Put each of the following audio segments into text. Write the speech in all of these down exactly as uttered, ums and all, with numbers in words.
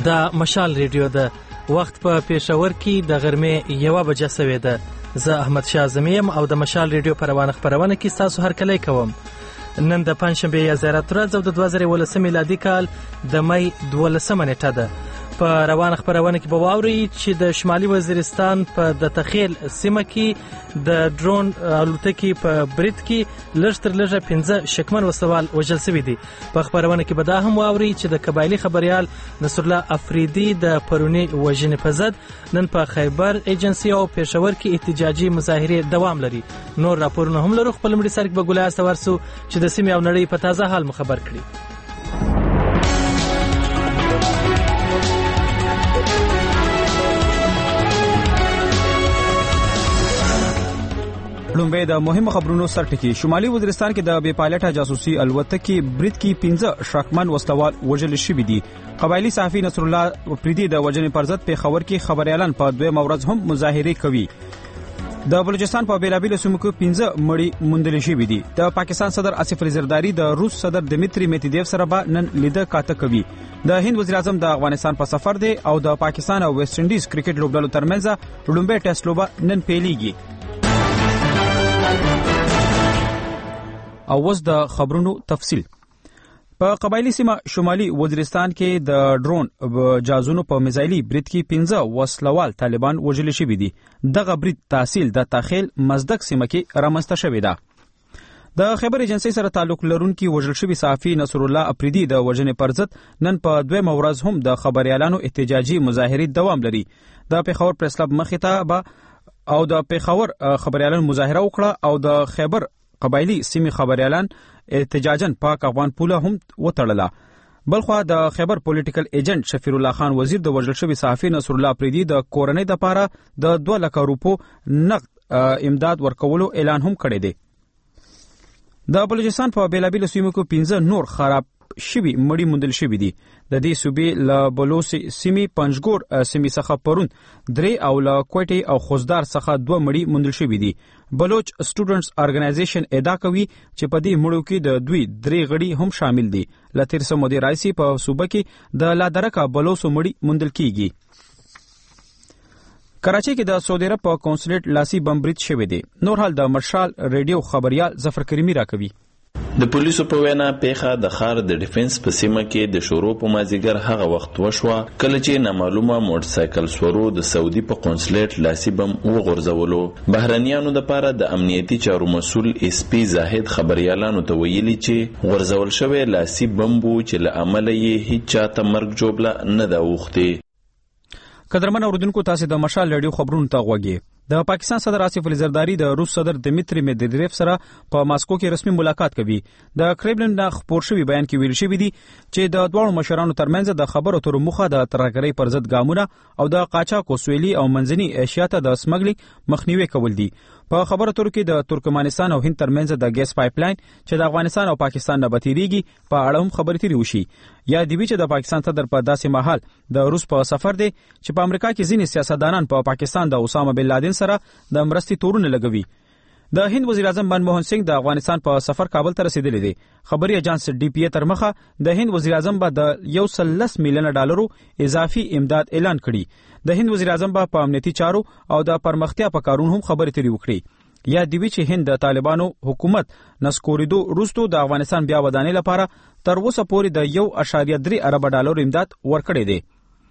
دا مشال ریډیو ده. وخت په پېښور کې د غرمې یوه بجه سوې ده. زه احمد شاه زمیم او د مشال ریډیو په روانه خپرونه کې ستاسو هرکلی کوم. نن د پنجشنبې یا زیارت ورځ او د دوه زره یولسم میلادي کال د می دولسمه نیټه ده. په روانه خپرونه کې به واورئ چې د شمالي وزیرستان په د تخیل سیمه کې د ډرون الوتکې په برید کې لږ تر لږه پنځه شکمن وسوال وژل شوي دي. په خپرونه کې به دا هم واورئ چې د قبایلي خبریال نصرالله افریدي د پرونی وژنې په ضد نن په خیبر ایجنسي او پېښور کې احتجاجي مظاهرې دوام لري. نور راپورونه هم لرو. خپل مړي سر کې به ګولای استور سو چې د سیمې او نړۍ په تازه حال مو خبر کړي. لومبه د مهمو خبرونو سرټکی. شمالي وزیرستان کې د بې پایلټه جاسوسي الوتکې برید کې پنځه شراکمن وسلوال وژل شوي دي. قبایلی صحافي نصرالله افریدي د وژنې پر ضد پېښور کې خبريالان په دویمه ورځ هم مظاهرې کوي. د بلوچستان په بیلابیلو سیمو کې پنځه مړي موندل شوي دي. د پاکستان صدر آصف علي زرداری د روس صدر دمیتری میدویدیف سره به نن لیده کاته کوي. د هند وزیر اعظم د افغانستان په سفر دی او د پاکستان او ویسټ انډیز کرکټ لوبډلو ترمنځ لومړی ټیسټ لوبه نن پیلېږي. او اوس د خبرونو تفصیل. په قبایلی سیمه شمالي وزیرستان کې د ډرون جازونو په میزایلي برید کې پنځه وسلوال طالبان وژل شوي دي. دغه برید تحصیل د تخیل مزدک سیمه کې رامنځته شوی ده. د خیبر ایجنسي سره تعلق لرونکي وژل شوي صحافي نصرالله افریدي د وژنې پر ضد نن په دویمه ورځ هم د خبريالانو احتجاجي مظاهرې دوام لري. د پېښور پریس کلب مخې ته به او د پېښور خبريالانو مظاهره وکړه او د خیبر قبایلی سیمې خبريالان احتجاجاً پاک افغان پوله هم وتړله. بلخوا د خیبر پولیټیکل ایجنټ شفیر الله خان وزیر د وژل شوي صحافي نصرالله افریدي د کورنۍ لپاره د دوه لکه روپو نقد امداد ورکولو اعلان هم کړی دی. د بلوچستان په بیلابیلو سیمو کې پنځه نور خراب شوي مړي موندل شوي دي. د دې صوبې له بلوچ سیمې پنجګور سیمې څخه پرون درې او له کوټې او خوزدار څخه دوه مړي موندل شوي دي. بلوچ سټوډنټس ارګنایزیشن ادعا کوي چې په دې مړو کې د دوی درې غړي هم شامل دي. له تیر څه مودې راځي په صوبه کې د لادرکه بلوچو مړي موندل کیږي. کراچۍ کې د سعودي عرب په کونسلیټ لاسي بم برید شوی دی. نور حال د مشال ریډیو خبريال ظفر کریمی راکوي. د پولیسو په وینا پیښه د ښار د ډیفنس په سیمه کې د شورو په مازیګر هغه وخت وشوه کله چې نامعلومه موټر سایکل سورو د سعودي په قونسلیټ لاسي بم وغورځولو. بهرنیانو لپاره د امنیتي چارو مسول اس پی زاهد خبريالانو ته ویلي چې غورځول شوی لاسي بم بو چې له امله یې هیڅ چاته مرګ جوړه نه دا وخته. قدرمن اوردونکو تاسو د مشال ریډیو خبرونو ته غوږی. د پاکستان صدر آصف علي زرداری د روس صدر دمیتری میدویدیف سره په ماسکو کې رسمي ملاقات کوي. د کرملین د خبر شوی بیان کې ویل شوی دی چې د دوه مشرانو ترمنځ د خبرو تر مخه د ترهګرۍ پر ضد ګامونه او د قاچاق سویلي او منځني ایشیا ته د سمګلینګ مخنیوي کول دي. په خبرو تر کې د ترکمنستان او هند ترمنځ د ګیس پایپ لاین چې د افغانستان او پاکستان نه بتیریږي په اړه هم خبرې تیری وشي. یا دی چې د پاکستان صدر په داسې مهال د روس په سفر دی چې په امریکا کې ځینې سیاستدانان په پا پاکستان د اسامه بن لادن سره د مرستې تورونه لګوي. د هند وزیر اعظم منموهن سنگ د افغانستان په سفر کابل ته رسیدلی دی. خبري ایجنس ډي پی ای تر مخه د هند وزیر اعظم به د یو سل لس میلیون ډالرو اضافي امداد اعلان کړي. د هند وزیر اعظم به په امنیتي چارو او د پرمختیا په کارونو هم خبرې تیری وکړي. یا دی چې هند د طالبانو حکومت نسکوریدو وروسته د افغانستان بیا ودانۍ لپاره تر اوسه پورې د یو اشاریه درې ارب ډالر امداد ورکړی دی.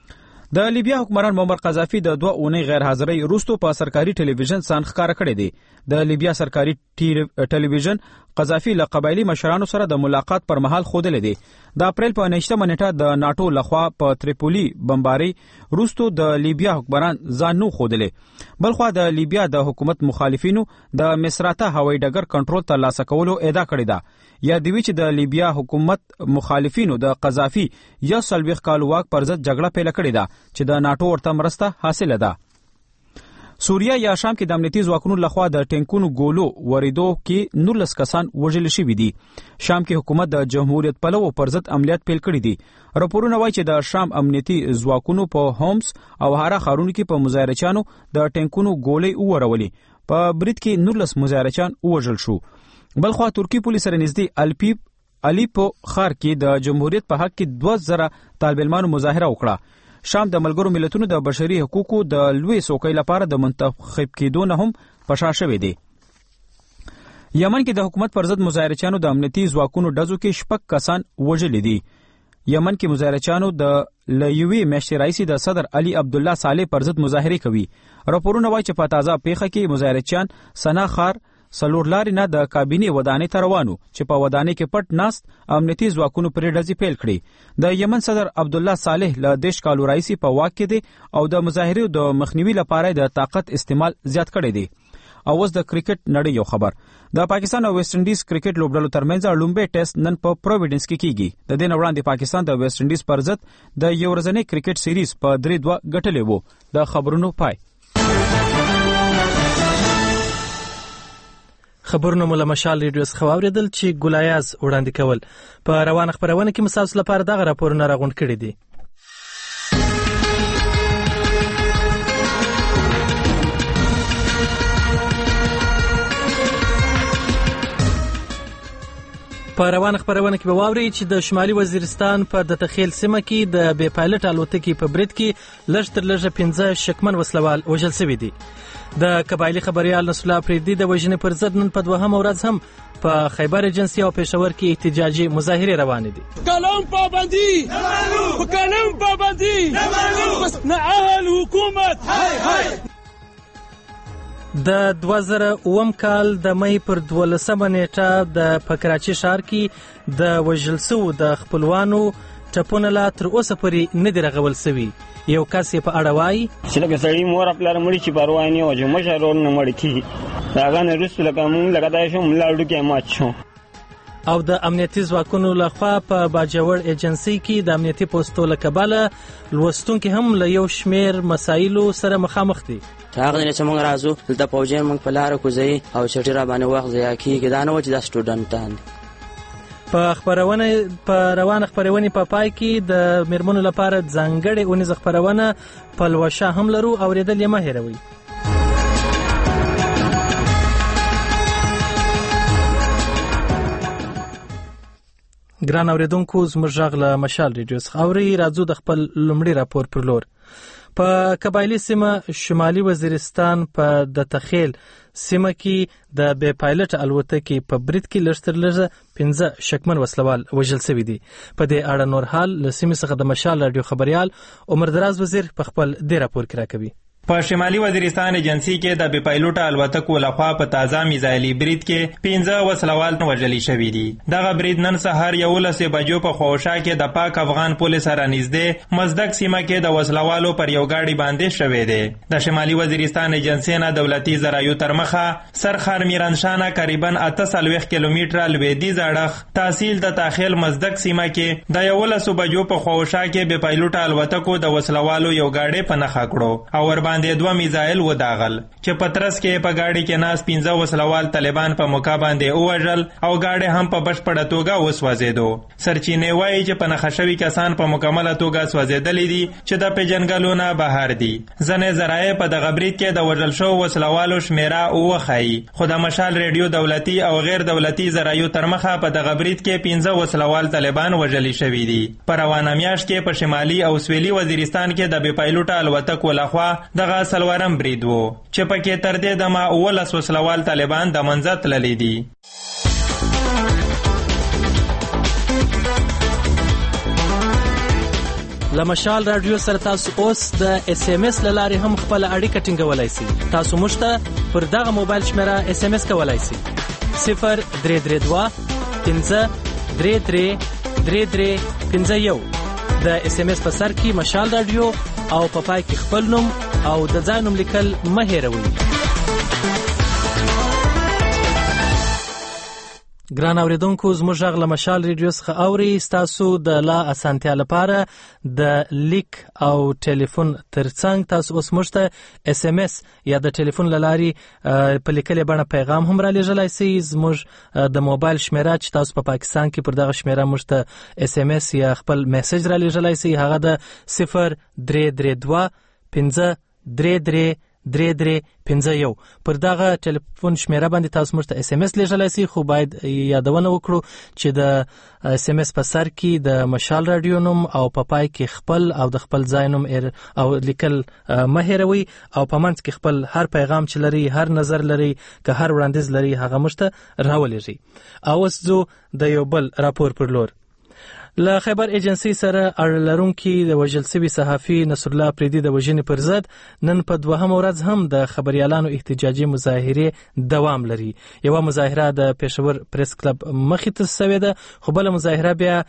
د لیبیا حکمران معمر قذافي د دوه اونۍ غیر حاضرۍ وروسته په سرکاري ټلویزیون ځان ښکاره کړی دی. د لیبیا سرکاري ټلویزیون قذافي له قبایلی مشرانو سره د ملاقات پر مهال خوده دی. د اپریل په نهمه نیټه د ناتو لخوا په تریپولی بمباری وروسته د لیبیا حکمران ځان نو خوده. بلخوا د لیبیا د حکومت مخالفینو د مصراته هوایي ډګر کنټرول ترلاسه کولو ادعا کړې ده. یا دی چې د لیبیا حکومت مخالفینو د قذافي یا سلويخ کال واک پر ضد جګړه پیل کړې ده چې د ناتو ورته مرسته حاصله ده. سوریه یا شام کې د امنیتي ځواکونو لخوا د ټینکونو ګولو وریدو کې نولس کسان وژل شوي دي. شام کې حکومت د جمهوریت پلوو پر ضد عملیات پیل کړي دي. راپورونه وایي چې د شام امنیتي ځواکونو په هومس او هارا ښارونو کې په مظاهرچیانو د ټینکونو ګولې وورولې. په برید کې نولس مظاهرچیان وژل شو. بلخوا ترکی پولیس سره نږدې الپیب الیپو ښار کې د جمهوریت په حق کې دوه زره طالب علمانو مظاهره وکړه. شام د ملګرو ملتونو د بشري حقوقو د لوی څوکۍ لپاره د منتخب کېدو نه هم په شا شوی دی. یمن کې د حکومت پر ضد مظاهرچیانو د امنیتي ځواکونو ډزو کې شپږ کسان وژلي دي. یمن کې مظاهرچیانو د لویې میاشتې راهیسې د صدر علي عبدالله صالح پر ضد مظاهرې کوي. راپورونه وایي چې په تازه پیښه کې مظاهرچیان سنا ښار څلور لارې نه د کابینې ودانۍ ته روان وو چې په ودانۍ کې پټ ناست امنیتي ځواکونو پرې ډزې پیل کړې. د یمن صدر عبدالله صالح له دېرش کالو راهیسې په واک کې دی او د مظاهرې د مخنیوي لپاره د طاقت استعمال زیات کړی دی. او اوس د کرکټ نړۍ یو خبر. د پاکستان او ویسټ انډیز کرکټ لوبډلو ترمنځ لومبي ټیسټ نن په پروویډنس کې کیږي. د دې نه وړاندې پاکستان د ویسټ انډیز پر ضد د یو ورځني کرکټ سیریز په درې دوه ګټلې وو. د خبرونو پای. خبرونه مو له مشال ریډیو څخه واورېدل چې ګلایاز وړاندې کول. په روانه خپرونه کې مساوس لپاره دغه راپورونه راغونډ کړي دي. په روانه خبرونه کې به واوري چې د شمالي وزیرستان په د تخیل سیمه کې د بې پایلټ الوتکې په برید کې لږ تر لږه پنځه شکمن وسلوال وژل شوي دي. د قبایلي خبريال نصر الله فریدي د وژنې پر ضد نن په دوهمه ورځ هم په خیبر ایجنسي او پېښور کې احتجاجي مظاهرې روانې دي. قانون پابندي نمانو قانون پابندي نمانو بس نعهل حکومت هاي هاي. د دوه زره اووم کال د مې پر دولسمه نیټه د په کراچي ښار کې د وژل شوو د خپلوانو ټپونه لا تر اوسه پورې نه دي رغول شوي. یو کس یې په اړه وایي چې لکه سړي مور خپل مړي چې پروا نه وځي مشر ورور نه مړ کیږي دا غن رسول لکه مونږ لکه دا شو ملاړو کې مات شو. او د امنیتي ځواکونو لخوا په باجوړ ایجنسي کې د امنیتي پوسټو له کبله لوستونکي هم له یو شمیر مسایلو سره مخامخ دي. هغه نه چې موږ راځو دلته پوجین موږ په لار کوزي او چټي را باندې وخت ضایع کیږي دا نه و چې د سټوډنټان. په خبرونه په روانه خبرونه په پای کې د میرمنو لپاره ځانګړې اونیز خبرونه په لوشه هم لرو او ریدل یې مه هېروئ. ګران اوریدونکو زموږ غږ له مشال ریډیو څخه اورئ. راځو د خپل لومړي راپور پر لور. په قبایلی سیمه شمالي وزیرستان په د تخیل سیمه کې د بې پایلټ الوتکې په برید کې لږ تر لږه پنځه شکمن وسلوال وژل شوي دي. په دې اړه نور حال له سیمې څخه د مشال راډیو خبريال عمر دراز وزیر په خپل دې راپور کې راکوي. په شمالي وزیرستان ایجنسی کې د بې پایلوټه الوتکو لخوا په تازه میزایلي برید کې پنځه وسلوال وژل شوي دي. دغه برید نن سهار یولس بجو په خوشا کې د پاک افغان پولیس سره نږدې مزدک سیمه کې د وسلوالو پر یو گاډي باندې شوې ده. د شمالي وزیرستان ایجنسی نه دولتي ذرایعو تر مخه سرخار میرانشانه تقریبا اته سلويخ کیلومتره لویدیځ اړخ تحصیل د تاخیل مزدک سیمه کې د یولس بجو په خوشا کې بې پایلوټه الوتکو د وسلوالو یو گاډي په نخښه کړو او ور باندې دوه میزایل وداغل چې پترس کې په گاډي کې ناس پنځه وسلوال طالبان په موقع باندې اووژل او گاډي هم په بشپړه توګه وسوځیدو. سرچینې وایي چې په نخښوي کسان په مکمله توګه سوځیدلې دي چې د پیژنګلونه بهر دي. ځنې ذرایع په دغه برید کې د وژل شوو وسلوالو شمیره وښایي خو د مشال ریډیو دولتي او غیر دولتي ذرایعو تر مخه په دغه برید کې پنځه وسلوال طالبان وژل شوي دي. په روانه میاشت کې په شمالي او سویلي وزیرستان کې د بې پایلوټه الوتکو لخوا دغه سلوارم برید وو چې پکې تر دې دمه اولس وسلوال طالبان د منځ تللي دي. لمشال رادیو سره تاسو اوس د اس ام اس لارې هم خپل اړیکه ټینګولای شئ. تاسو موږ ته پر دغه موبایل شمیره اس ام اس کولای شئ صفر درې درې دوه پنځه درې درې درې درې پنځه یو. د اس ام اس په سر کې مشال رادیو او په پای کې خپل نوم او د ځای نوم لیکل مه هېروئ. ګران اوریدونکو زموږ غږ له مشال ریډیو څخه اورئ. ستاسو د لا اسانتیا لپاره د لیک او ټلیفون ترڅنګ تاسو اوس موږ ته اس ام اس یا د ټلیفون له لارې په لیکلې بڼه پیغام هم را لیږلی شئ. زموږ د موبایل شمیره چې تاسو په پاکستان کې پر دغه شمیره موږ ته اس ام اس یا خپل میسج را لیږلی شئ هغه د صفر درې درې دوه پنځه درې درې درې درې پنځه یو. پر دغه ټلیفون شمیره باندې تاسو موږ ته اس ام اس لیږلی سئ، خو باید یادونه وکړو چې د اس ام اس په سر کې د مشال رادیو نوم او په پا پای کې خپل او د خپل ځای نوم او لیکل مه هېروئ، او په منځ کې خپل هر پیغام چې لري، هر نظر لري، که هر وړاندیز لري، هغه موږ ته راولېږئ. او اوس ځو د یو بل راپور پر لور. له خیبر ایجنسی سره اړه لرونکي د وژل شوي صحافي نصر الله اپریدي د وژنې پر ضد نن په دوهمه ورځ هم د خبریالانو احتجاجي مظاهرې دوام لري. یوه مظاهره د پېښور پریس کلب مخې ته سوې ده، خو بله مظاهره بیا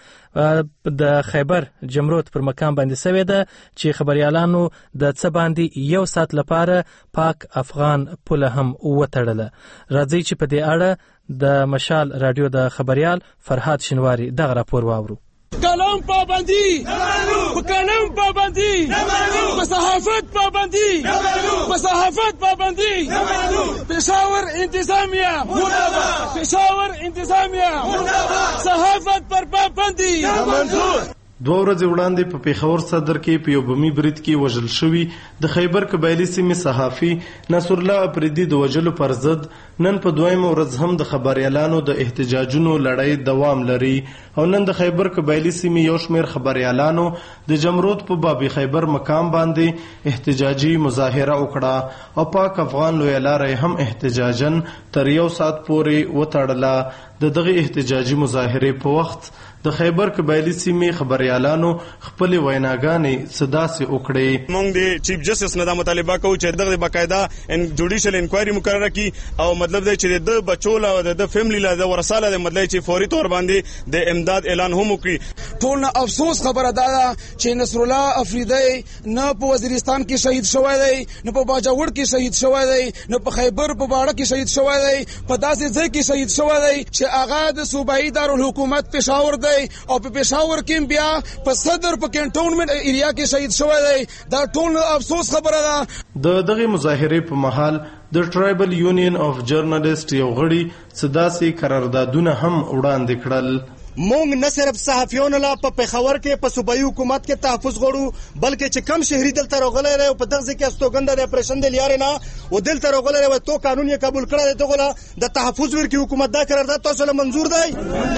د خیبر جمرود پر مقام باندې سوې ده چې خبریالانو د څه باندې یو ساعت لپاره پاک افغان پوله هم وتړله. راځئ چې په دې اړه د مشال رادیو د خبریال فرهاد شینواری دغه راپور واورو. قلم پابندی نمانو، قلم پابندی نمانو، صحافت پابندی نمانو، صحافت پابندی نمانو، پشاور انتظامیہ مرداباد، پشاور انتظامیہ مرداباد، صحافت پر پابندی منظور. دوه ورځې وړاندې په پیښور صدر کې په یو بمي برید کې وژل شوي د خیبر قبایلي سیمې صحافي نصر الله اپریدي د وژلو پر ضد نن په دویمه ورځ هم د خبریالانو د احتجاجونو لړۍ دوام لري. او نن د خیبر قبایلي سیمې یو شمېر خبریالانو د جمرود په بابي خیبر مقام باندې احتجاجي مظاهره وکړه او پاک افغان لویه لاره هم احتجاجن تر یو ساعت پورې وتړله. د دغه احتجاجي مظاهرې په وخت د خیبر قبایلي سیمې خبریالانو خپل ویناګانې صداسې وکړې. موږ د چیف جسټس نه دا مطالبه کوو چې دغه باقاعده جوډیشل انکوایري مقرره کړي او مطلب دی چې د بچو له د فیملی له د ورساله د مطلب چې فوري تور باندې د امداد اعلان هم وکړي. ټول نه افسوس خبره ده چې نصر الله اپریدي نه په وزیرستان کې شهید شوی دی، نه په باجوړ کې شهید شوی دی، نه په خیبر په باړه کې شهید شوی دی، په داسې ځای کې شهید شوی دی چې هغه د صوبایي دارالحکومت پېښور دی او په پېښور کې بیا په صدر په کنټونمنت ایریا کې شهید شوی دی. دا ټول افسوس خبره ده. د دغه مظاهرې په محل د ټرایبل یونین اف جرنالست یو غړي صداسې قراردادونه هم وړاندې کړل. مونږ نه صرف صحافیانو لا په پېښور کې په صوبایي حکومت کې تحفظ غواړو، بلکې چې کم شهري دلته راغلی دی او په دغه ځای کې استوګنده د اپریشن د لیارې نه او دلته راغلی دی تو قانون یې قبول کړی دی، دغه د تحفظ ورکړي حکومت دا قرارداد تاسو له منظور دی.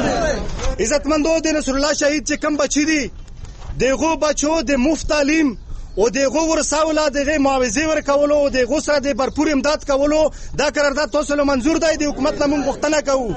عزتمندو د نصر الله شهید چې کم بچي دي دغه بچو د مفت تعلیم او دغه ورساوله دغه معاوضه ورکولو او دغه سره د برپور امداد کولو دا قرارداد تاسو له منظور دی. د حکومت نه موږ غوښتنه کوو.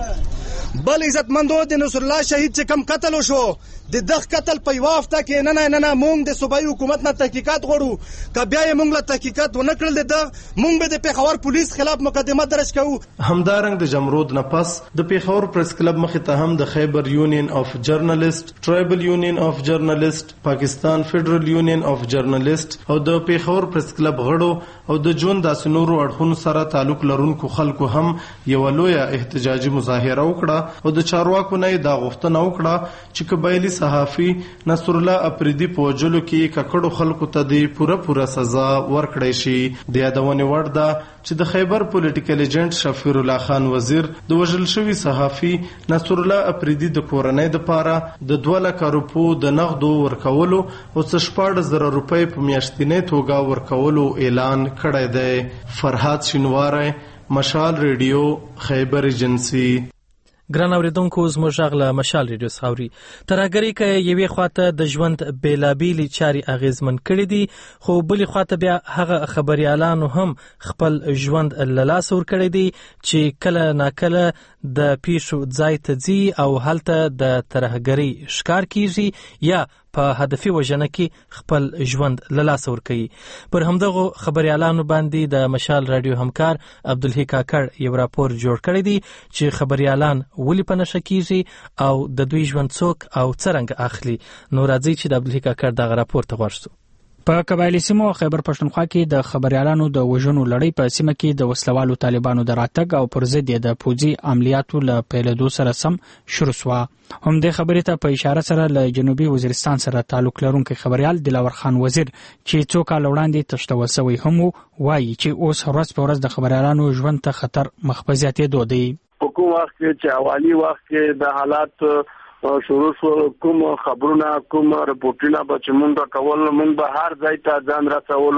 بل عزتمندو د نصر الله شهید چې کم قتل وشو د دغه قتل په یو هفته کې نه نه نه موږ د صوبایي حکومت نه تحقیقات غواړو. که بیا یې موږ له تحقیقات ونه کړل د موږ به د پېښور پولیس خلاف مقدمه درج کوو. همدارنګ د جمرود نه پس د پېښور پریس کلب مخې ته هم د خیبر یونین اف جرنالست، ټرایبل یونین اف جرنالست، پاکستان فدرل یونین اف جرنالست او د پېښور پریس کلب غړو او د جون داسې نورو اړخونو سره تعلق لرونکو خلکو هم یو لویه احتجاجي مظاهره وکړه او د چارواکو نه دا غوښتنه وکړه چې قبایلي صحافي نصر الله اپریدي په وژلو کې ککړو خلکو ته د پوره پوره سزا ورکړی شي. د یادونې وړ ده چې د خیبر پولیټیکل ایجنټ شفیع الله خان وزیر د وژل شوي صحافي نصر الله اپریدي د کورنۍ دپاره د دوه لکه روپو د نغدو ورکولو او څه شپاړس زره روپۍ په میاشتنۍ توګه ورکولو اعلان کړی دی. فرهاد شینواری، مشال ریډیو، خیبر ایجنسی. ګران اوریدونکو زموږ غږ له مشال ریډیو څخه ترهګرۍ که یوې خواته د ژوند بېلابېلې چارې اغېزمن کړي دي، خو بلې خواته بیا هغه خبریالانو هم خپل ژوند له لاسه ورکړی دی چې کله ناکله د پیښو ځای ته ځي او هلته د ترهګرۍ ښکار کیږي یا په هدفي وژنه کې خپل ژوند له لاسه ورکوي. پر همدغو خبریالانو باندې د مشال رادیو همکار عبدالحی کاکړ یو راپور جوړ کړی دی چې خبریالان ولې په نشه کیږي او د دوی ژوند څوک او څرنګه اخلي. نو راځئ چې د عبدالحی کاکړ دغه راپور ته غوږ شو. په قبایلی سیمو خیبر پښتونخوا کې د خبریالانو د وژنو لړۍ په سیمه کې د وسلوالو طالبانو د راتګ او پر ضد د پوځي عملیاتو له پیلېدو سره سم شروع شوه. همدې خبرې ته په اشاره سره له جنوبي وزیرستان سره تعلق لرونکی خبریال دلاور خان وزیر چې څو کال وړاندې تښتول شوی هم وایي چې اوس ورځ په ورځ د خبریالانو ژوند ته خطر مخ په زیاتېدو دی. په کوم وخت کې چې اوالي وخت کې د حالات شروع شو، کوم خبرونه کوم رپورټونه به چې مونږ کول، مونږ به هر ځای ته ځان رسولو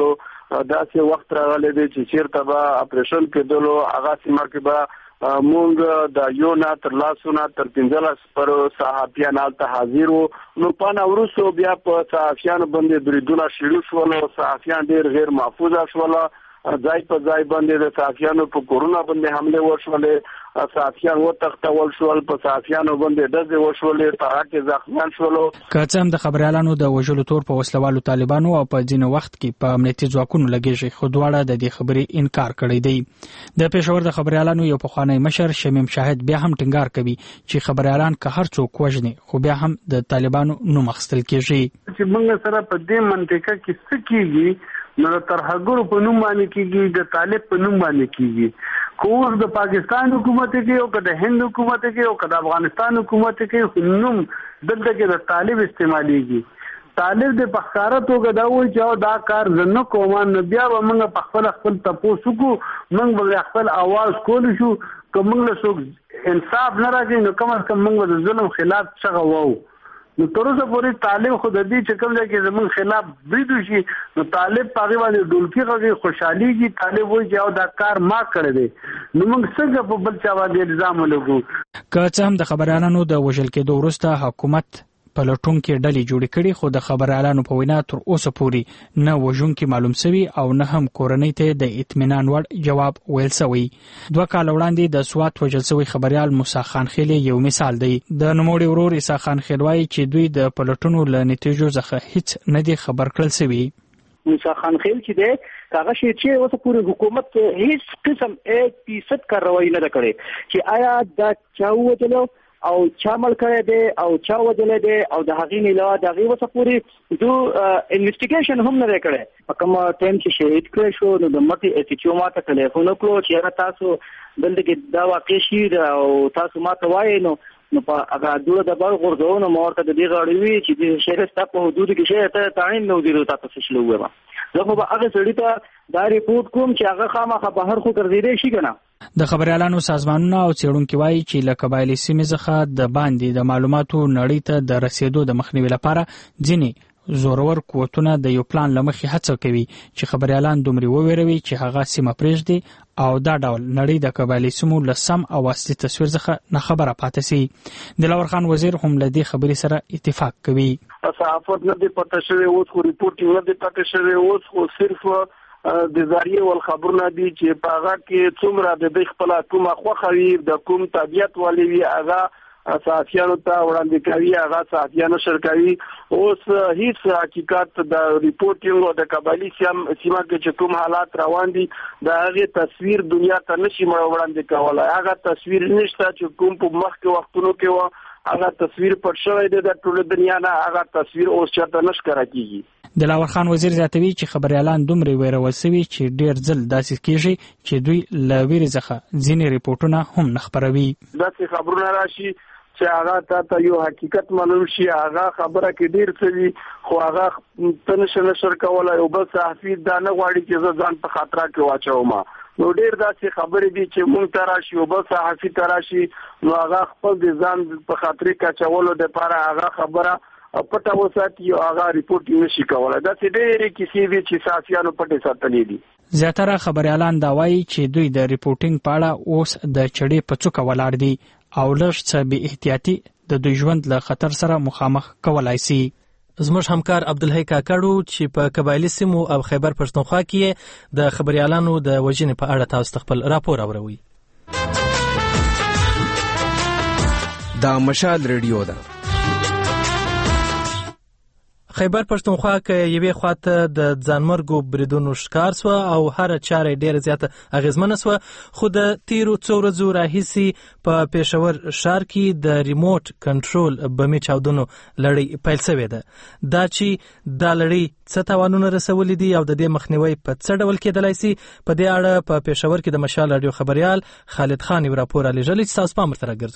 داسې وخت راغلی دی چې چیرته به اپریشن کېدلو هغه سیمه کې به مونږ د یو نه تر لاسو نه تر پنځلس پر صحافیان هلته حاضر وو. نو پانه وروسته بیا په صحافیانو باندې بریدونه شروع شول. صحافیان ډېر غیر محفوظه شول. ځای په ځای باندې د صحافیانو په کورونه باندې حمله وشولې. صحافیان وتښتول شول. په صحافیانو باندې ډزې وشولې. په هغه کې زخمیان شولو. که څه هم د خبریالانو د وژلو تور په وسلوالو طالبانو او په ځینو وخت کې په امنیتي ځواکونو لګېږي، خو دواړه د دې خبرې انکار کړی دی. د پېښور د خبریالانو یو پخوانی مشر شمیم شاهد بیا هم ټینګار کوي چې خبریالان که هر څوک وژني خو بیا هم د طالبانو نوم اخیستل کېږي. چې موږ سره په دې منطقه کې څه کېږي نو د ترهګرو په نوم باندې کېږي، د طالب په نوم باندې کېږي. خو اوس د پاکستان حکومت کې او که د هند حکومت کې او که د افغانستان حکومت کې نوم دلته کې د طالب استعمالیږي. طالب د پخکاره توګه دا وایي چې دا کار زه نه کوم، نو بیا به موږ په خپل خپل تپوس وکړو، موږ به خپل اواز کولی شو. که موږ له څوک انصاف نه راکوي نو کم از کم موږ به د ظلم خلاف چغه واو. نو تر اوسه پورې طالب خو د دې چې کوم ځای کې زموږ خلاف برید وشي نو طالب په هغې باندې ډولکي غږي، خوشحالېږي. طالب وایي چې او دا کار ما کړی دی، نو موږ څنګه په بل چا باندې الزام ولګو. که څه هم د خبریالانو د وژل کېدو وروسته حکومت پلټونکې ډلې جوړې کړي، خو د خبریالانو په وینا تر اوسه پورې نه وژونکي معلوم سوي او نه هم کورنۍ ته د اطمینان وړ جواب ویل سوی. دوه کاله وړاندې د سوات وژل سوی خبریال موسی خان خیل یو مثال دی. د نوموړي ورور عیسی خان خیل وایي چې دوی د پلټونو له نتیجو څخه هیڅ نه دي خبر کړل سوي. موسی خان خیل چې دی هغه شی چې اوسه پورې حکومت هیڅ قسم یک فیصد کاروایی نه ده کړې چې آیا دا چا ووجلو او چا مړ کړی دی او چا وژلی دی او د هغې نه علاوه د هغې اوسه پورې دو انویسټیګیشن هم نه دی کړی. په کوم ټایم چې شهید کړی شو نو د مټې ایس ایچ او ما ته ټلیفون وکړو چې یاره تاسو دلته کې دا واقع شي او تاسو ما ته وایئ نو نو په هغه دوړه د بار غورځو نو ما ورته د دې غاړې وي چې د شهر ستا په حدودو کې شی ته تعین نه وزیر ته څه شی ووایم. زه خو به هغه سړي ته دا ریپورټ کوم چې هغه خامخا بهر خو ګرځېدی شي که نه. د خبریالانو سازمانونه او څېړونکي وایي چې له قبایلي سیمې څخه د باندې د معلوماتو نړۍ ته د رسېدو د مخنیوي لپاره ځینې زورور قوتونه د یو پلان له مخې هڅه کوي چې خبریالان دومره وویروي چې هغه سیمه پرېږدي او دا ډول نړۍ د قبایلي سیمو له سم او اصلي تصویر څخه ناخبره پاتې سي. دلاور خان وزیر هم له دې خبرې سره اتفاق کوي. صحافت نه دی پته شوی، اوس خو ریپورټینګ نه دی پته شوی، اوس خو صرف د ذریعې ول خبرونه دي چې په هغه کې څومره د دوی خپله کومه خوښه وي، د کوم طبیعت والی وي، هغه صحافیانو ته وړاندې کوي، هغه صحافیانو نشر کوي. اوس هیڅ حقیقت د ریپورټینګ او د قبایلي سیمه کې چې کوم حالات روان دي د هغې تصویر دنیا ته نشي وړاندې کولی. هغه تصویر نشته چې کوم په مخکې وختونو کې وه، هغه تصویر پټ شوی دی د ټوله دنیا نه، هغه تصویر اوس چېرته نه ښکاره کېږي. دلاور خان وزیر زیاتوي چې خبریالان دومره ویرول سوي چې ډېر ځل داسې کېږي چې دوی له ویرې څخه ځینې ریپورټونه هم نه خپروي. داسې خبرونه راشي چې هغه تا ته یو حقیقت معلوم شي، هغه خبره کې ډېر څه وي خو هغه ته نشه نشر کولی. یو بل صحافي دا نه غواړي چې زه ځان په خطره کې واچوم. نو ډېر داسې خبرې دي چې مونږ ته راشي، یو بل صحافي ته راشي، نو هغه خپل د ځان په خطرې کې اچولو دپاره هغه خبره پټه وساتي او هغه ریپورټینګ نشي کولی. داسې ډېرې کیسې دي چې صحافیانو پټې ساتلې دي. زیاتره خبریالان دا وایي چې دوی د ریپورټینګ په اړه اوس د چړې په څوکه ولاړ دي او لږ څه بې احتیاطي د دوی ژوند له خطر سره مخامخ کولای سي. زموږ همکار عبدالحی کاکړو چې په قبایلي سیمو او خیبر پښتونخوا کې د خبریالانو د وژنې په اړه تاسو ته خپل راپور اوروي. دا مشال ریډیو ده. خیبر پښتونخوا کې یوې خواته د ځانمرګو بریدونو ښکار سوه او هره چاره یې ډېره زیاته اغېزمنه سوه، خو د تیرو څو ورځو راهیسې په پېښور ښار کې د ریموټ کنټرول بمي چاودنو لړۍ پیل سوې ده. دا چې دا لړۍ څه تاوانونه رسولي دي او د دې مخنیوی په څه ډول کېدلی سي، په دې اړه په پېښور کې د مشال راډیو خبریال خالد خان یو راپور رالیږلی چې تاسو پام ورته راګرځوم.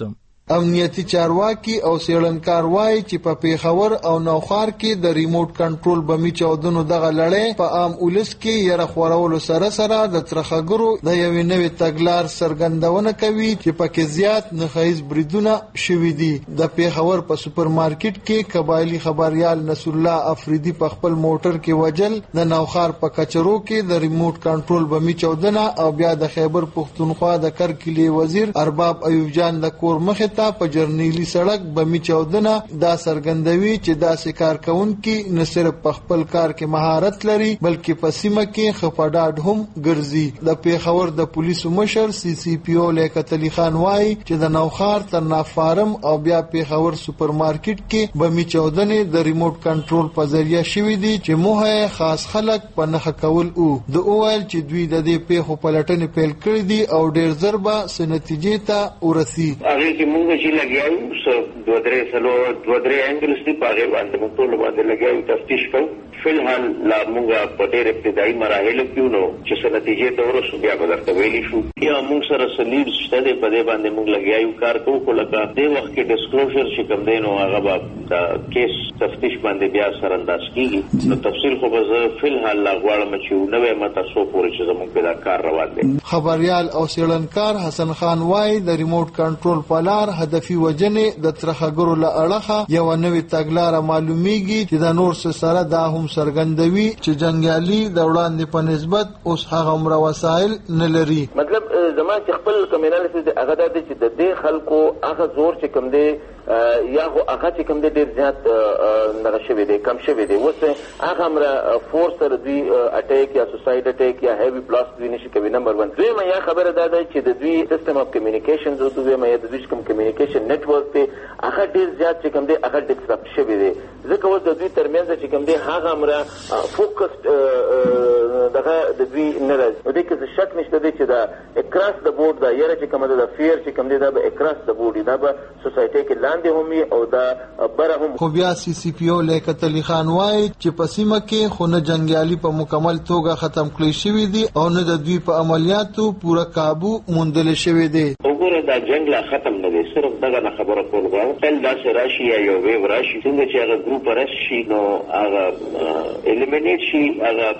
امنیتي چارواکي او سیړنکار وایي چې په پیښور او نوخار کې د ریموټ کنټرول بمي چاودنو دغه لړۍ په عام ولس کې یره خورولو سره سره د ترخګرو د یوې نوې تګلار څرګندونه کوي چې پکې زیات نخایز بریدونه شوي دي. د پیښور په سوپر مارکیټ کې قبایلی خبريال نصر الله افریدي په خپل موټر کې وجل، د نوخار په کچرو کې د ریموټ کنټرول بمي چاودنه او بیا د خیبر پختونخوا د کرکلی وزیر ارباب ایوب جان د کور مخې ته په جرنیلی سړک بمي چاودنه دا څرګندوي چې داسې کارکونکي نه صرف په خپل کار کې مهارت لري بلکې په سیمه کې خپډاډ هم ګرځي. د پیښور د پولیسو مشر سی سی پی او لیاقت علي خان وایي چې د نوخار تر نافارم او بیا پیښور سوپر مارکیټ کې بمي چاودنه د ریموټ کنټرول په ذریعہ شوې دي چې موه خاص خلک په نخښه کول او د اوایل چې دوی د دې پیښو پلټنې پیل کړې دي او ډېر ضربه سنتیجې ته ورسي. هغه کې موږ چې لګیاو سو دوه درې سلو دوه درې انګلیس دی په هغه باندې موږ ټول باندې لګیاو تفتیش کوو. فلحال لا موږ په ډېر ابتدایي مراحلو کې نو چې سنتیجې ته ورسو بیا به درته ویلی شو. یا موږ سره سلیډ شته دی په دې باندې موږ لګیاو کار کوو خو لکه دې وخت کې ډسکلوزر چې کوم دی نو هغه به د کیس تفتیش باندې بیا سره انداز کیږي. نو تفصیل خو به زه فلحال لا غواړم چې نوې متاسو پورې چې زموږ په دا کار روان دی. خبريال او سیړنکار حسن خان وای د ریموټ کنټرول پلار هدفي وجنې د ترخګرو له اړخه یو نوې تګلار معلومیږي چې د نور سره دا هم څرګندوي چې جنگیالي د وړاندې په نسبت اوس هغه عمر وسایل نه لري. مطلب زموږ چې خپل کمینالیټي د هغه د چې د دې خلکو هغه زور چې کوم دی یا هو هغه چې کوم دی ډیر زیات نه شوی دی کم شوی دی اوس هغه امر فورس سره دوی اٹیک یا سوساید اٹیک یا هیوی بلاست دوی نشي کوي. نمبر ون دوی یا خبره ده چې د دوی سیستم اف کمیونیکیشن د دوی مې د دوی کوم کمیونیکیشن نتورک ته هغه ډیر زیات چې کوم دی هغه ډیسټرب شوی دی. ځکه اوس د دوی ترمنځ چې کوم دی هغه امر فوکس دغه د دوی نه راځي. د دې کې شک نشته دی چې دا اکراس د بورډ دا یره چې کوم د فیر چې کوم دی دا به اکراس د بورډ دا به سوسایټي کې لاندې همي او دا بره هم. خو بیا سی سی پی او لیاقت علي خان وایي چې په سیمه کې خو نه جنگیالي په مکمل توګه ختم کړی شوی دي او نه د دوی په عملیاتو پوره قابو موندل شوی دی. وګوره دا جنگ لا ختم نه دی، صرف دغه نه خبره کول غواړم. تل دا راشي یا یو ویو راشي څنګه چې هغه ګروپ راشي نو هغه الیمینیټ شي هغه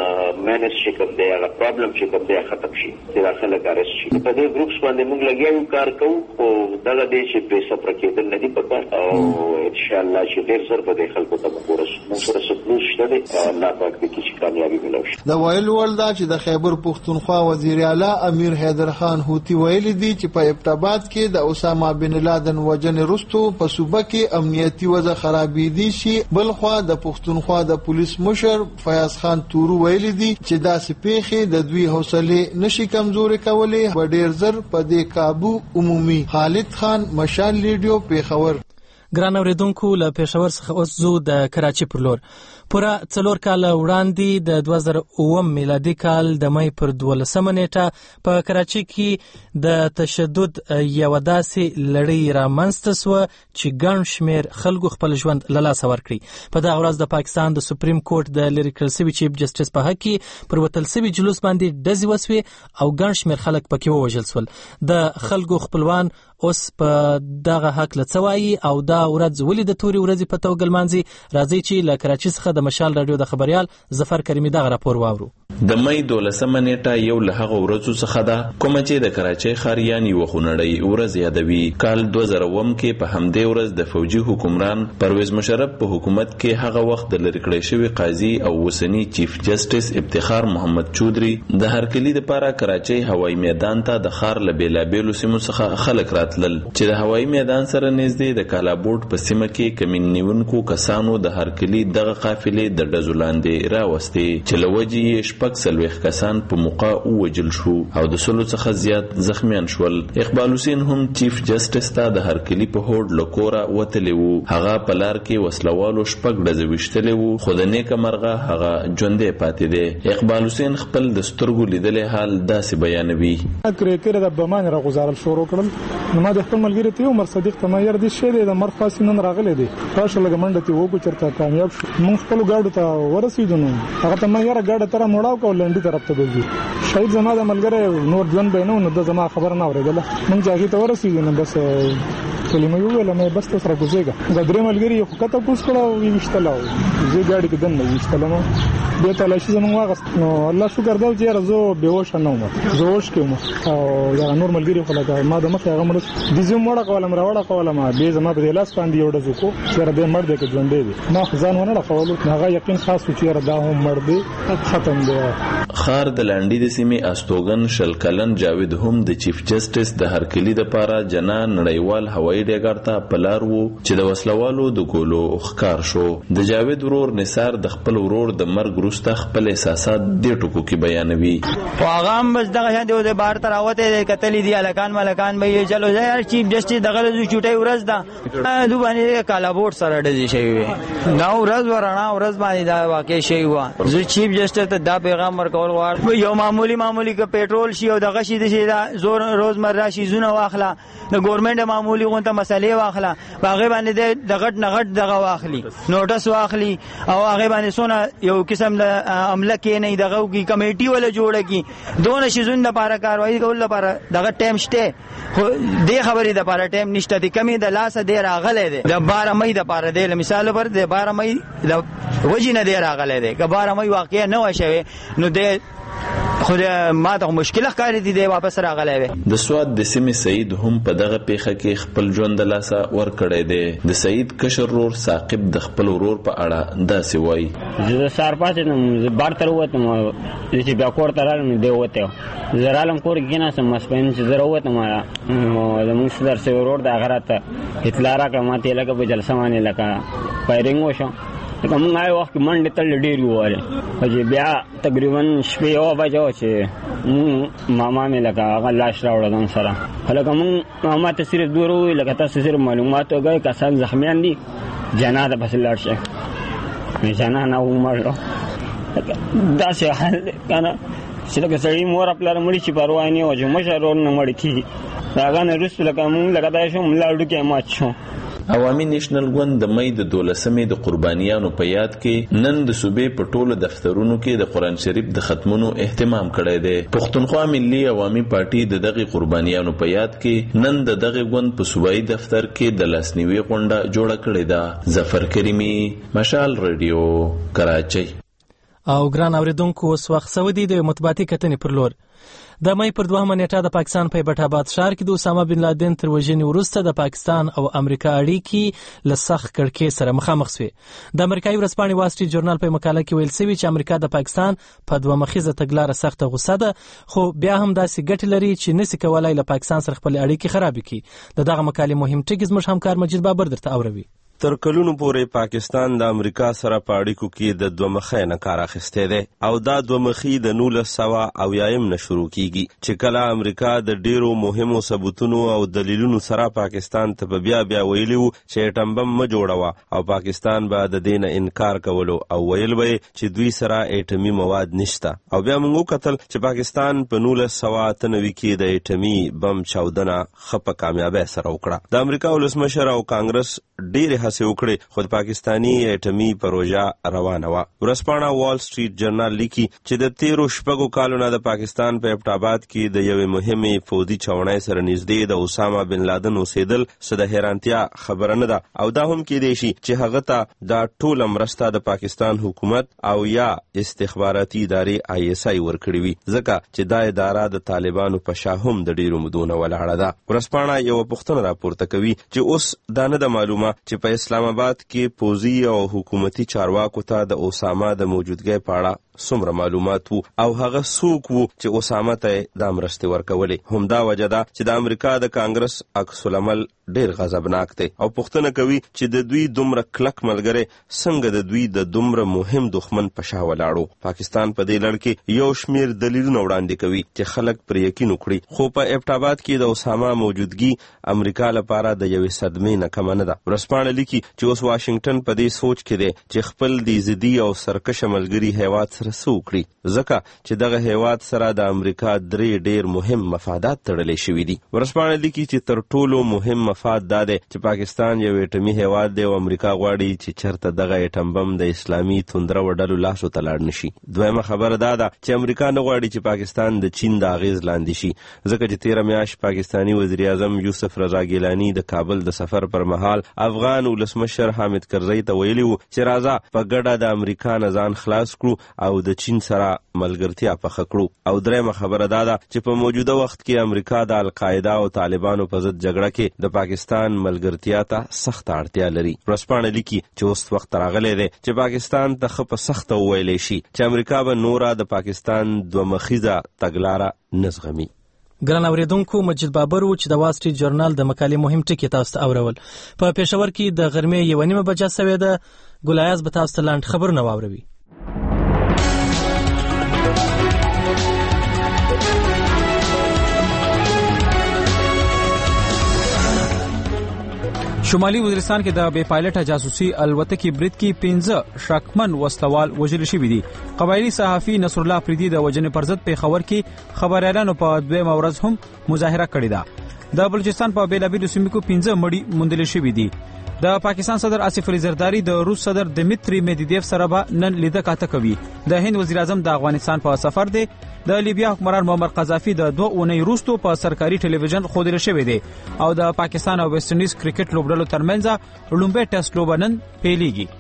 مینس شي کوم دی هغه پرابلم شي کوم دی ختم شي چې داخله کارش شي. په دې ګروپس باندې موږ لګیاو کار کوو خو دغه دې چې په سفر کېدل نه دي پکار او ان شاء الله چې ډېر زر به خلکو ته ورسو. موږ سره سپلوش شته دي الله پاک دې کې کامیابی ملوي. د ویل ولدا چې د خیبر پختونخوا وزیر اعلی امیر حیدر خان هوتی ویل دي چې په ابتابات کې د اسامه بن لادن وجن رستو په صوبه کې امنیتي وضع خرابېدي شي. بل خو د پختونخوا د پولیس مشر فیاض خان تورو ویل دي چې داسې پیښې د دوی حوصله نشي کمزوري کولای په ډیر زر په دې قابو عمومي. خالد خان مشال ریډیو پیښور. ګران اوریدونکو له پیښور څخه اوس زو د کراچي پر لور. پوره څلور کال وړاندې د دوه زره اووه میلادي کال د مې پر دولسمه نیټه په کراچي کې د تشدد یو داسې لړۍ رامنځته سوه چې ګڼ شمېر خلکو خپل ژوند له لاسه ورکړي. په دغه ورځ د پاکستان د سپریم کورټ د لرې کړل سوي چیف جسټس په حق کې پر وتل سوي جلوس باندې ډزې وسوې او ګڼ شمېر خلک پکې ووژل سول. د خلکو خپلوان اوس په دغه حق لڅوي او دا ورځ ولې د توري ورځې په توګه لمانځي. راځي چې له کراچي څخه د مشال رادیو د خبريال ظفر کریمی دغه راپور واورو. د مې دولسمه نیټه یو له هغه ورځو څخه ده کوم چې د کراچي ښاریان یو خونړی ورځ یادوي. کال دوه زره اووه کې په همدې ورځ د فوجي حکمران پرویز مشرف په حکومت کې هغه وخت د لری کړی شوی قاضي او وسنی چیف جسټس افتخار محمد چودري د هرکلی لپاره کراچي هوایي میدان ته د خار له بیلابېلو سیمو څخه خلک راتلل چې د هوایي میدان سره نږدې د کالابورډ په سیمه کې کمین نیونکو کسانو د هرکلی دغه قافلې د ډزو لاندې راوستي چې لوجي شپږ څلوېښت کسان په موقع ووجل شو او د سلو څخه زیات زخمیان شول. اقبال حسین هم چیف جسټس ته د هرکلی په هوډ له کوره وتلی و. هغه په لار کې وسلوالو شپږ ډزې ویشتلی و خو د نیکه مرغه هغه ژوندی پاتې دی. اقبال حسین خپل د سترګو لیدلی حال داسې بیانوي. کرېکر د بمان راغوزارل شروع کړل نو ما د خپل ملګري ته عمر صدیق ته ما یې دې شه د مرغ خاص نن راغلی دی راشه لګ منډه ته وګو چرته کامیاب شو. مونږ خپل گاډو ته ورسېدو نو هغه ته ما یې گاډه تر موړاو کو لنډي طرف ته وځي. شاید زما د ملګری نور ځوان به نو د زما خبر نه اورېدله. مونږ ځای ته ورسېدو نو بس کلمه ویله مې بس تاسو را کوزېګا دا درې ملګری خو کته پوس کړه وی وشتلا زه ګاډي کې دنه وشتلم به تلاشي زموږ واغست نو الله شکر دا چې راځو بهوش نه وم زوش کې او دا نور ملګری خو لکه ما د مخه هغه مړ دي زم وړه کولم راوړه کولم به زما په لاس باندې یو ډزو کو سره دې مړ دې کې ژوندې دي ما ځان ونه راولو هغه یقین خاص چې دا هم مړ دي ختم دی. خار د لاندې د سیمې استوګن شلکلن جاوید هم د چیف جسټس د هرکلی د پاره جنا نړیوال هوایي ډګر ته پلار وو چې د وسلوالو د ګولو ښکار شو. د جاوید ورور نثار د خپل ورور د مرګ وروسته خپل احساسات د ټکو کې بیانوي. واغه هم بس دغه شان دی د بار تر راوته د کتلې دی الکان ملکان به یې چلو یار چیف جسټس دغه د چټي ورځ دا دوه باندې کالا بورډ سره ډزې شوی وي دا ورځ ورانه ورځ باندې دا واقع شوی و. زه چیف جسټس ته دا پیغام ورکول غواړم یو معمولی معمولی ک پېټرول شي او دغه شي د زور روزمره شي زونه واخله د ګورنمنت معمولی غونته مسلې واخله هغه باندې د غټ نغټ دغه واخلي نوټس واخلي او هغه باندې سونه یو قسم د عمله کې نه دغه کی کمیټي ولا جوړه کی دونه شي زونه لپاره کاروایی کول لپاره دغه ټیم شته خو دې خبرې د لپاره ټیم نشته د کمی د لاس د راغله ده د بارہ مې د لپاره د مثال پر د بارہ مې د وجینه د راغله ده ک بارہ مې واقعیا نه وشوي نو د خو ما ته مشکله ښکارې دي دی واپس راغلی وي. د سواد د سیمې سعید هم په دغه پیښه کې خپل ژوند د لاسه ورکړی دی. د سعید کشر ورور ثاقب د خپل ورور په اړه داسې وایي. زه د سهار پاڅېدم زه بار ته راووتم چې بیا کور ته رالم نو دی ووتی زه رالم کور کې کېناستم ماسپښین چې زه راووتم زموږ صدر صاحب ورور د هغه راته اطلاع راکړه ما ته یې لکه په جلسه باندې لکه فایرنګ وشو لکه مونږ هغه وخت کې منډې تړلې ډېرې ووهلې چې بیا تقریبا شپې یوه بجه وه چې مونږ ماما مې لکه هغه لاش راوړه ځان سره لکه مونږ ماما ته صرف دومره وویل لکه تاسو صرف معلومات وکړئ کسان زخمیان دي جنا ته پسې لاړ شئ جنا نه ومړلو داسې حال دی که نه چې لکه سړي مور پلار مړي چې پروا نه وه چې مشر ورور نه مړ کېږي د هغه نه وروسته لکه مونږ لکه دا شو ملا ډوکی مات شو. عوامي نیشنل ګوند د مې د دولسمې د قربانیانو په یاد کې نن د صوبې په ټولو دفترونو کې د قرآن شریف د ختمونو اهتمام کړی دی. پښتونخوا ملي عوامي پارټي د دغه قربانیانو په یاد کې نن د دغه ګوند په صوبایي دفتر کې د لاسنیوي غونډه جوړه کړې ده. ظفر کریمي، مشال رادیو، کراچۍ. او ګران اوریدونکو اوس وخت سعودي د مطبوعاتي کتنې پر لور د مې پر دوهمه نیټه د پاکستان په ایبټ آباد ښار کې د اسامه بن لادن تر وژنې وروسته د پاکستان او امریکا اړیکې له سخت کړکېچ سره مخامخ شوې. د امریکایي ورځپاڼې وال سټریټ جورنال په مقاله کې ویل شوي چې امریکا د پاکستان په دوه مخیزه تګلاره سخته غوسه ده خو بیا هم داسې ګټې لري چې نسي کولای له پاکستان سره خپل اړیکې خراب کړي. د دغه مقالې مهم ټکي زموږ همکار مجید بابر درته اوروي. تر کلونو پورې پاکستان د امریکا سره په اړیکو کې د دوه مخی نه کار اخیستی دی او دا دوه مخي د نولس سوه اویایم نه شروع کیږي چې کله امریکا د ډیرو مهمو ثبوتونو او دلیلونو سره پاکستان ته په بیا بیا ویلي وو چې اټم بم مه جوړوه او پاکستان به د دې نه انکار کولو او ویل به چې دوی سره اټمي مواد نشته او بیا موږ وکتل چې پاکستان په نولس سوه اته نوي کې د اټمي بم چاودنه ښه په کامیابۍ سره وکړه. د امریکا ولسمشر او کانګرس ډېرې هڅې وکړې خو د پاکستاني اټمي پروژه روانه وه. ورځپاڼه وال سټریټ جرنال لیکي چې د تیرو شپږو کالو نه د پاکستان په ایبټ آباد کې د یوې مهمې فوجي چاونۍ سره نږدې د اسامه بن لادن اوسېدل څه د حیرانتیا خبره نه ده او دا هم کیدای شي چې هغه ته دا ټوله مرسته د پاکستان حکومت او یا استخباراتي ادارې آی اس آی ورکړې وي ځکه چې دا اداره د طالبانو په شا هم د ډېرو مودونه ولاړه ده. ورځپاڼه یوه پوښتنه راپورته کوي چې اوس دا نه ده معلومه چې په اسلام آباد کې پوځي او حکومتي چارواکو ته د اسامه د موجودګۍ په اړه څومره معلومات وو او هغه څوک وو چې اسامه ته دا مرستې ورکولې. همدا وجه ده چې د امریکا د کانګرس عکس العمل ډیر غضبناک دی او پوښتنه کوي چې د دوی دومره کلک ملګری څنګه د دوی د دومره مهم دښمن په شا ولاړو. پاکستان په دې لړ کې یو شمیر دلیلونه وړاندې کوي چې خلک پر یقین وکړي خو په ایبټ آباد کې د اسامه موجودګي امریکا لپاره د یوې صدمې نه کمه نه ده. ورځپاڼه لیکي لیکي چې اوس واشنگټن په دې سوچ کې دی چې خپل د ضدي او سرکشه ملګري هیواد سره څه وکړي، ځکه چې دغه هیواد سره د امریکا درې ډیر مهم مفادات تړلې شوي دي. ورځپاڼه لیکي چې تر ټولو مهم مفاد دا دی چې پاکستان یو اټومي هیواد دی او امریکا غواړي چې چرته دغه اټم بم د اسلامي توندره وډلو لاسو ته لاړ نشي. دویمه خبره دا ده چې امریکا نه غواړي چې پاکستان د چین د اغیز لاندې شي، ځکه چې تیره میاشت پاکستانی وزیر اعظم یوسف رضا ګیلانی د کابل د سفر پر مهال افغان ولسمشر حامد کرزي ته ویلي وو چې راځه په ګډه د امریکا نه ځان خلاص کړو او د چین سره ملګرتیا پخه کړو. او درېمه خبره دا ده چې په موجوده وخت کې امریکا د القاعده او طالبانو په ضد جګړه کې د پاکستان ملګرتیا ته سخت اړتیا لري. ورځپاڼه لیکي چې اوس وخت راغلی دی چې پاکستان ته ښه په سخته وویلی شي چې امریکا به نوره د پاکستان دوه مخیزه تګلاره نه زغمي. ګران اوریدونکو، مجید بابر و چې د وال سټریټ جورنال د مقالې مهم ټکي تاسو ته اورول. په پېښور کې د غرمې یوه نیمه بجه سوې ده. ګلایاز به تاسو ته لاند خبرونه واوروي. شمالي وزیرستان کې د بې پایلټه جاسوسي الوتکې برید کې پنځه شکمن وسلوال وژل شوي دي. قبایلي صحافي نصر الله فریدي د وژنې پر ضد پېښور کې خبریالانو په دویمه ورځ هم مظاهره کړې ده. د بلوچستان په بېلابېلو سیمو کې پنځه مړي موندل شوي دي. د پاکستان صدر آصف علي زرداری د روس صدر دمیتری میدویدیف سره به نن لیده کاته کوي. د هند وزیر اعظم د افغانستان په سفر دی. د لیبیا حکمران معمر قذافي د دوه اونۍ وروسته په سرکاري ټلویزیون ښودل شوی دی او د پاکستان او ویسټ انډیز کرکټ لوبډلو ترمنځ لومړی ټیسټ لوبه نن پیلېږي.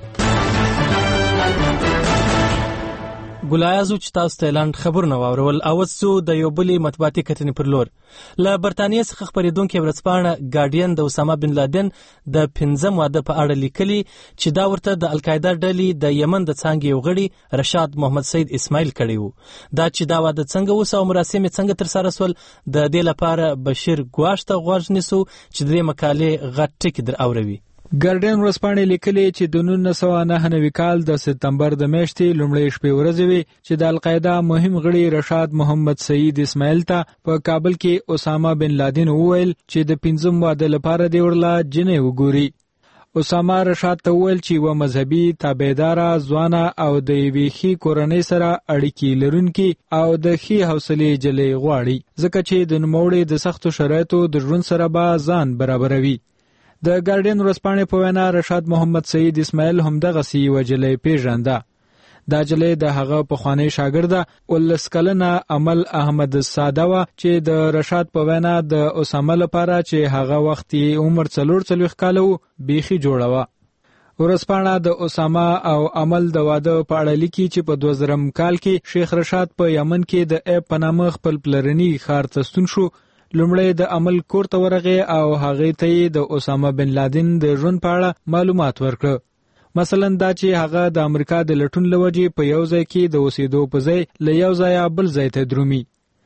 ګلایازو چې تاسو ته لاند خبرونه واورول او څو د یو بلې مطبوعاتي کتنې پر لور. له برتانیې څخه خپرېدونکې ورځپاڼه ګارډین د اسامه بن لادن د پنځم واده په اړه لیکلي چې دا ورته د القاعده ډلې د یمن د څانګې یو غړي رشاد محمد سید اسماعیل کړی وو. دا چې دا واده څنګه وسو او مراسم یې څنګه ترسره سول، د دې لپاره بشیر ګواش ته غوږ نیسو چې د دې مقالې غټ ټکي در اوروي. ګارډین ورځپاڼې لیکلي چې د نولس سوه نهه نوي کال د سپتمبر د میاشتې لومړۍ شپې ورځې وې چې د القاعده مهم غړي رشاد محمد سید اسماعیل ته په کابل کې اسامه بن لادن وویل چې د پنځم واده لپاره دی ورله جنې وګوري. اسامه رشاد ته وویل چې یوه مذهبي تابعداره ځوانه او د یوې ښې کورنۍ سره اړیکې لرونکي او د ښې حوصلې جلۍ غواړي، ځکه چې د نوموړي د سختو شرایطو د ژوند سره به ځان برابروي. د ګارډین ورځپاڼې په وینا رشاد محمد سید اسماعیل همدغسې یوه جلۍ پیژنده. دا جلۍ د هغه پخوانی شاګرده ولس کلنه عمل احمد ساده وه چې د رشاد په وینا د اسامه لپاره چې هغه وخت یې عمر څلور څلوېښت کاله و بیخي جوړه وه. ورځپاڼه د اسامه او عمل د واده په اړه لیکي چې په دوه زرم کال کې شیخ رشاد په یمن کې د ایب په نامه خپل پلرني ښار ته ستون شو. لومړی د عمل کور ته ورغې او هغې ته یې د اسامه بن لادن د ژوند په اړه معلومات ورکړه. مثلا دا چې هغه د امریکا د لټون له وجې په یو ځای کې د اوسېدو په ځای له یو ځایه بل ځای ته درومي.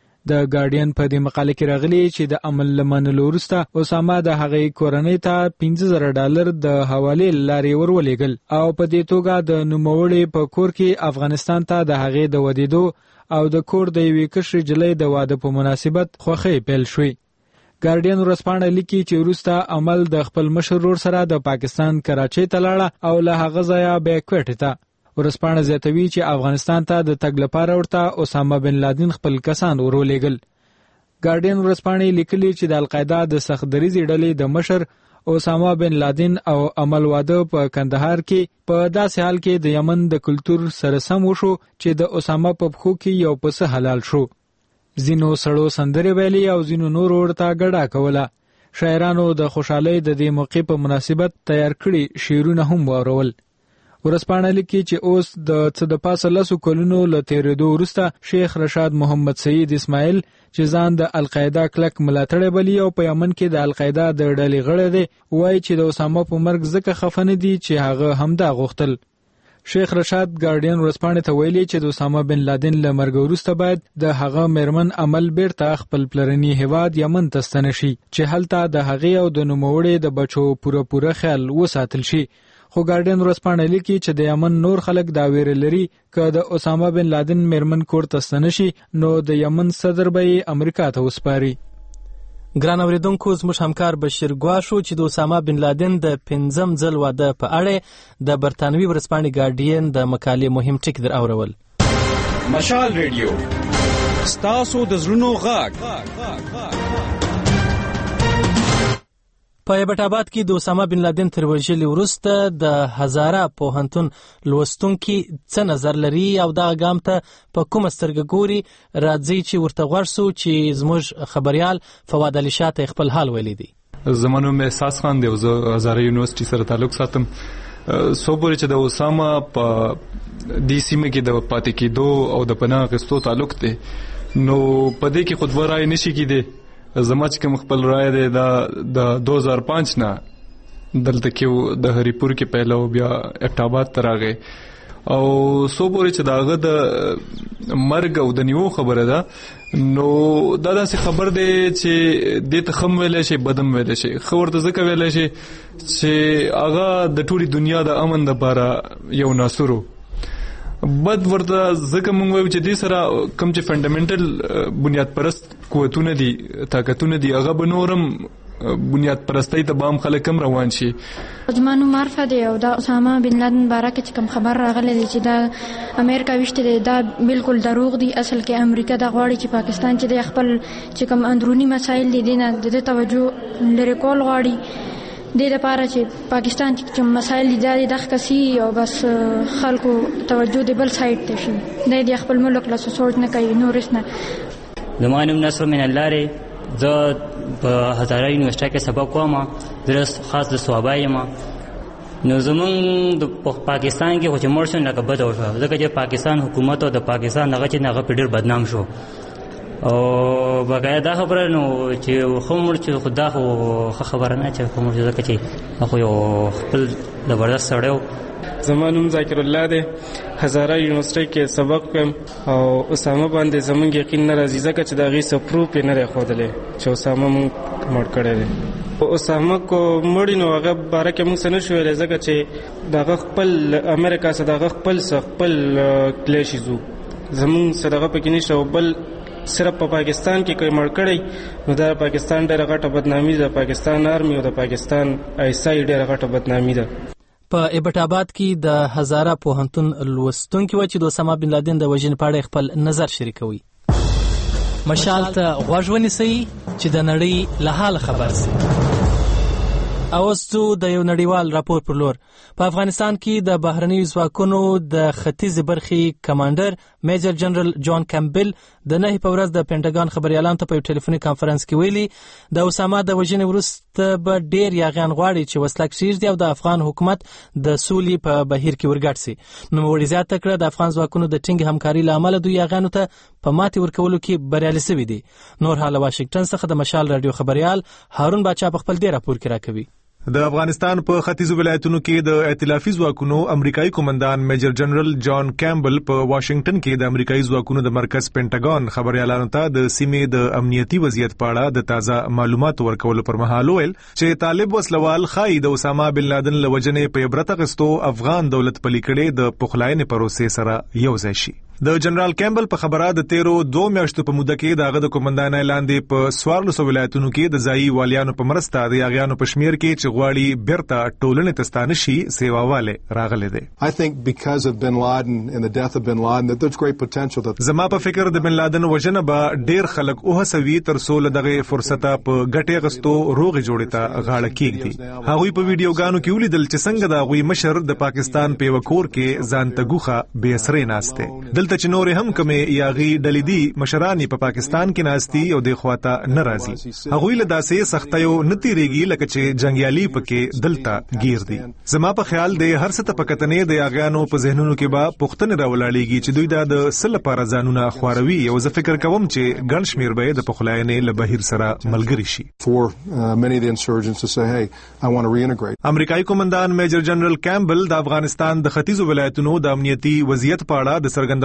د ګارډین په دې مقاله کې راغلي چې د عمل له منلو وروسته اسامه د هغې کورنۍ ته پنځه زره ډالر د حوالې له لارې ورولېږل او په دې توګه د نوموړې په کور کې افغانستان ته د هغې د ودېدو او د کور د یوې کشرې جلۍ د واده په مناسبت خوښۍ پیل شوې. ګارډین ورځپاڼه لیکي چې وروسته عمل د خپل مشر ورور سره د پاکستان کراچۍ ته لاړه او له هغه ځایه بیا کویټې ته. ورځپاڼه زیاتوي چې افغانستان ته د تګ لپاره ورته اسامه بن لادن خپل کسان ورولېږل. ګارډین ورځپاڼې لیکلي چې د القاعده د سخت دریځې ډلې د مشر اسامه بن لادن او عمل واده په کندهار کې په داسې حال کې د یمن د کلتور سره سم وشو چې د اسامه په پښو کې یو پسه حلال شو. ځینو سړو سندرې ویلي او ځینو نور ورته ګډه کوله. شاعرانو د خوشحالۍ د دې موقع په مناسبت تیار کړي شعرونه هم واورول. ورځپاڼه لیکي چې اوس د څه د پاسه لسو کلونو له تېرېدو وروسته شیخ رشاد محمد سید اسماعیل چې ځان د القاعده کلک ملاتړی بلي او په یمن کې د القاعده د ډلې غړی دی، وایي چې د اسامه په مرګ ځکه خفه نه دي چې هغه همدا غوښتل. شیخ رشاد ګارډین ورځپاڼې ته ویلي چې د اسامه بن لادن له مرګ وروسته باید د هغه میرمن عمل بیرته خپل پلرني هیواد یمن ته ستنه شي چې هلته د هغې او د نوموړې د بچو پوره پوره خیال وساتل شي. خو ګارډین ورځپاڼه لیکي چې د یمن نور خلک دا ویره لري که د اسامه بن لادن میرمن کور ته ستنه شي نو د یمن صدر به یې امریکا ته وسپاري. ګران اوریدونکو، زموږ همکار بشیر ګواشو چې د اسامه بن لادن د پنځم ځل واده په اړه د برتانوي ورځپاڼې ګارډین د مقالې مهم ټکي در اورول. مشال ریډیو ستاسو د زړونو غږ. په ایبټ آباد کې د اسامه بن لادن تر وژلې وروسته د هزاره پوهنتون لوستونکي څه نظر لري او دغه ګام ته په کومه سترګه ګوري؟ راځئ چې ورته غوږ شو چې زموږ خبریال فواد علي شاه ته خپل حال ویلی دی. زما نوم احساس خان دی او زه هزاره یونیورسيټي سره تعلق ساتم. څو پورې چې د اسامه په دې سیمه کې د پاتې کېدو او د پناه اخیستو تعلق دی، نو په دې کې خود ورای نشي کېدی. زما چې کوم خپل رائے دی دا د دو هزار پنځه نه دلته کې د هریپور کې پهلو بیا ایبټ آباد ته راغی او څو پورې چې داغه د مرګ او د نیو خبره ده، نو دا داسې خبر دی چې دې ته خم ویلی شي بدم ویلی شي. ښه ورته ځکه ویلی شي چې هغه د ټولې دنیا د امن دپاره یو ناصر و. بد ورته ځکه مونږ وایو چې دې سره کوم چې فنډامنټل بنیاد پرست قوتونه دي، طاقتونه دي، هغه به نورم بنیاد پرستی ته بام خلک هم روان شي. زما نوم معرفه دی او دا اسامه بن لادن باره کې چې کوم خبر راغلی دی چې دا امریکا ویشته دی، دا بالکل دروغ دی. اصل کې امریکا دا غواړي چې پاکستان چې د خپل چې کوم اندرونی مسایل دي دینه د توجه لري کول غواړي، د دې لپاره چې پاکستان کې کوم مسایل دي دا د خکسي او بس خلکو توجه د بل سایډ ته شي، د خپل ملک له سوچ نه کوي نورس نه. زما نوم نصر من الله لري، زه په هزاره یونیورسيټي کې سبق کوم، درس خاص د صوابه یم. نو زمونږ د پاکستان کې خو چې مړ شو لکه بد وشو، ځکه چې پاکستان حکومت او د پاکستان هغه چې هغه په ډېر بدنام شو او بقایا دا خبره نو چې خمر چې خدا خو خبره نه چې خمر چې ځکه چې خو یو خپل زبردست سړی و. زما نوم ذاکر الله دی، هزاره یونیورسيټي کې سبق کوم او اسامه باندې زمونږ یقین نه راځي ځکه چې د هغې څه پروف یې نه دی ښودلی چې اسامه مونږ مړ کړی دی. اسامه کو مړي نو هغه باره کې مونږ څه نه شو ویلی ځکه چې د هغه خپل امریکا څه د هغه خپل څه خپل کلیشیز و، زمونږ څه د هغه پکې نشته. او بل صرف په پاکستان کې کوئی مړ کړی نو دا پاکستان ډېره غټه بدنامي ده، پاکستان آرمي او د پاکستان آی سای ډېره غټه بدنامي ده. په ایبټ آباد کې د هزاره پوهنتون لوستونکي و چې د اسامه بن لادن د وژنې په اړه خپل نظر شریکوي. مشال ته غوږ ونیسئ چې د نړۍ له حاله خبر سئ. اوس ځو د یو نړیوال راپور پر لور. په افغانستان کې د بهرنیو ځواکونو د ختیځې برخې کمانډر میجر جنرال جان کیمبل د نهي په ورځ د پینټاګان خبریالانو ته په یو ټلیفوني کانفرنس کې ویلي د اسامه د وژنې وروسته به ډېر یاغیان غواړي چې وسله کښېږدي او د افغان حکومت د سولې په بهیر کې ورګډ سي. نوموړي زیاته کړه د افغان ځواکونو د ټینګ همکارۍ له امله دوی یاغیانو ته په ماتې ورکولو کې بریالي سوي دي. نور حاله واشنګټن څخه د مشال رادیو خبریال هارون باچا په خپل دې راپور کې راکوي. د افغانستان په ختیځو ولایتونو کې د ائتلافي ځواکونو امریکایي قومندان میجر جنرال جان کیمبل په واشنگټن کې د امریکایي ځواکونو د مرکز پینټاګان خبريالانو ته د سیمې د امنیتي وضعیت په اړه د تازه معلوماتو ورکولو پر مهال ویل چې طالب وسلوال خای د اسامه بن لادن لوجنې په عبرت غستو افغان دولت پلي کړي د پخلاینې پروسې سره یو ځای شي. د جنرال کیمبل په خبره د تیرو دوه میاشتو په موده کې دغه د قومندان اعلان دی په سوارلسو ولایتونو کې د ځایي والیانو په مرسته د یاغیانو په شمیر کې چې غواړي بیرته ټولنې ته ستانه شي سیواواله راغلي دي. I think because of bin Laden and the death of bin Laden that there's great potential that زما په فکر د بن لادن وژنه به ډیر خلک او هڅوي تر څو دغه فرصت په ګټه غستو روغ جوړې ته غاړه کېږي. هغوی په ویډیوګانو کې ولیدل چې څنګه د غوي مشر د پاکستان په وکور کې ځان تګوخه به سره ناشته دلته چې نور هم کومه یاغي دلیدي مشرانی په پاکستان کې ناشتي او د خواته ناراضي. هغوی له داسې سختیو نتیریږي لکه چې جنگیالي پکې دلته گیر دي. زما په خیال د هر څه پکتنې د یاغانو په ذهنونو کې به پښتنه راولاړيږي چې دوی د سل لپاره ځانونه خوروي او زه فکر کوم چې ګڼ شمیر به د پخلاینې له بهیر سره ملګری شي. for uh, many of the insurgents to say hey I want to reintegrate. امریکایي قومندان میجر جنرال کیمبل د افغانستان د ختیځو ولایتونو د امنیتي وضعیت په اړه د څرګندونې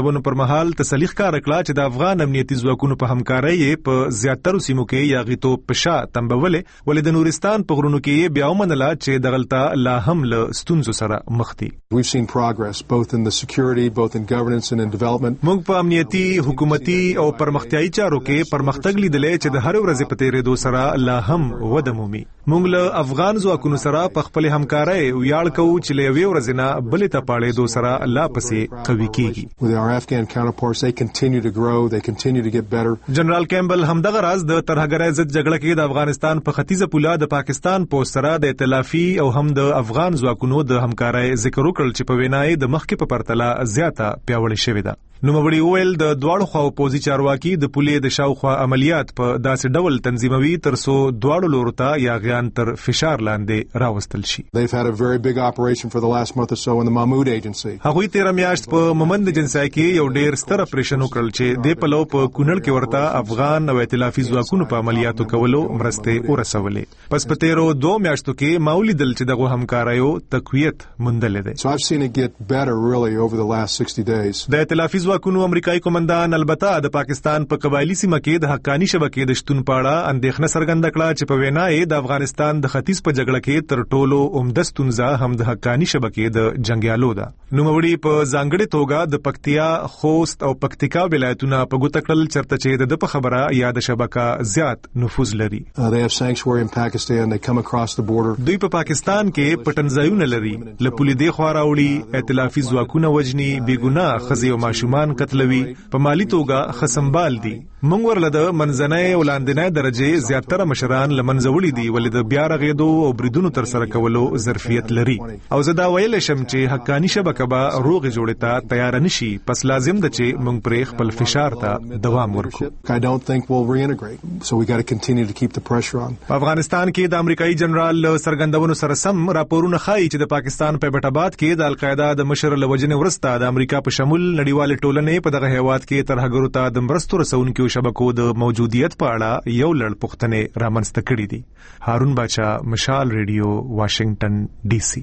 غورځونو پر مهال تسلیخ کار کړه چې د افغان امنیتي ځواکونو په همکارۍ په زیاترو سیمو کې یا غیتو پشا تنبولې ولې د نورستان په غرونو کې بیا ومنله چې دغلطه لا هم له ستونزو سره مخ دي. We've seen progress both in the security, both in governance and in development. موږ په امنیتي، حکومتي او پرمختیایي چارو کې پرمختګ لیدلې چې د هر ورځې په تیرېدو سره لا هم وده مومي. موږ له افغان ځواکونو سره په خپل همکارۍ ویاړ کوو چې له یوې ورځې نه بلې ته پاړېدو سره لا پسې قوي کېږي. With our Afghan counterparts, they continue to grow, they continue to get better. جنرال کیمبل همدغه راز د ترهګرۍ ضد جګړه کې د افغانستان په ختیځه پوله د پاکستان پوسټ سره د ائتلافي او هم د افغان ځواکونو د همکارۍ ذکر وکړل چې په وینای د مخکې په پرتله زیاته پیاوړې شوې ده. نوموړي وویل د دواړو خواو پوځي چارواکي د پولې د شاوخوا عملیات په داسې ډول تنظیموي ترڅو دواړو لورو ته یاغیان تر فشار لاندې راوستل شي. They've had a very big operation for the last month or so in the Mahmoud Agency. هغوی تیر میاشت په مومند جنسای کې یو ډیر ستر اپریشن وکړل چې د پلو په کونړ کې ورته افغان او ائتلافي ځواکونو په عملیاتو کولو مرسته ورسولې. پس په تیرو دوه میاشتو کې ماولیدل چې دغه همکاریو تقویت موندل دي. So I've seen it get better really over the last sixty days. د ائتلافي ځواکونو امریکایي قومندان البته د پاکستان په قبایلی سیمه کې د حقانی شبکې د شتون پاړه اندېښنه څرګنده کړه چې په وینا یې د افغانستان د ختیځ په جګړه کې تر ټولو عمده ستونزه هم د حقانی شبکې د جنگیالو ده. نوموړي په ځانګړې توګه د پکتیا، خوست او پکتیکا ولایتونه په ګوته کړل چرته چې د په خبره یا د شبکه زیات نفوذ لري. Uh, they have sanctuary in Pakistan. They come across the border. دوی په پاکستان کې پټنځایونه لري. له پولې دی خوا راوړي، ائتلافي ځواکونه وجني، بېګناه ښځې او ماشومان قتلوي، په مالی توګه خصمبال دي. موږ ورله د منځنۍ او لاندنۍ درجې زیاتره مشران له منځه وړي دي ولې د بیا رغېدو او بریدونو ترسره کولو ظرفیت لري. او زه دا ویلی شم چې حقاني شبکه به روغې جوړې ته تیاره نه شي. پس لازم ده چې موږ پرې خپل فشار ته دوام ورکړو. I don't think we'll reintegrate. So we got to continue to keep the pressure on. په افغانستان کې د امریکایي جنرال څرګندونو سره سم راپورونه ښایي چې د پاکستان په بیت آباد کې د القاعده د مشر له وجنې وروسته د امریکا په شمول نړیوالې ټولنې په دغه هیواد کې ترهګرو ته د مرستو رسونکو شبکو د موجودیت په اړه یو لړ پوښتنې رامنځته کړې دي. هارون باچا، مشال ریډیو، واشنگټن ډي سي.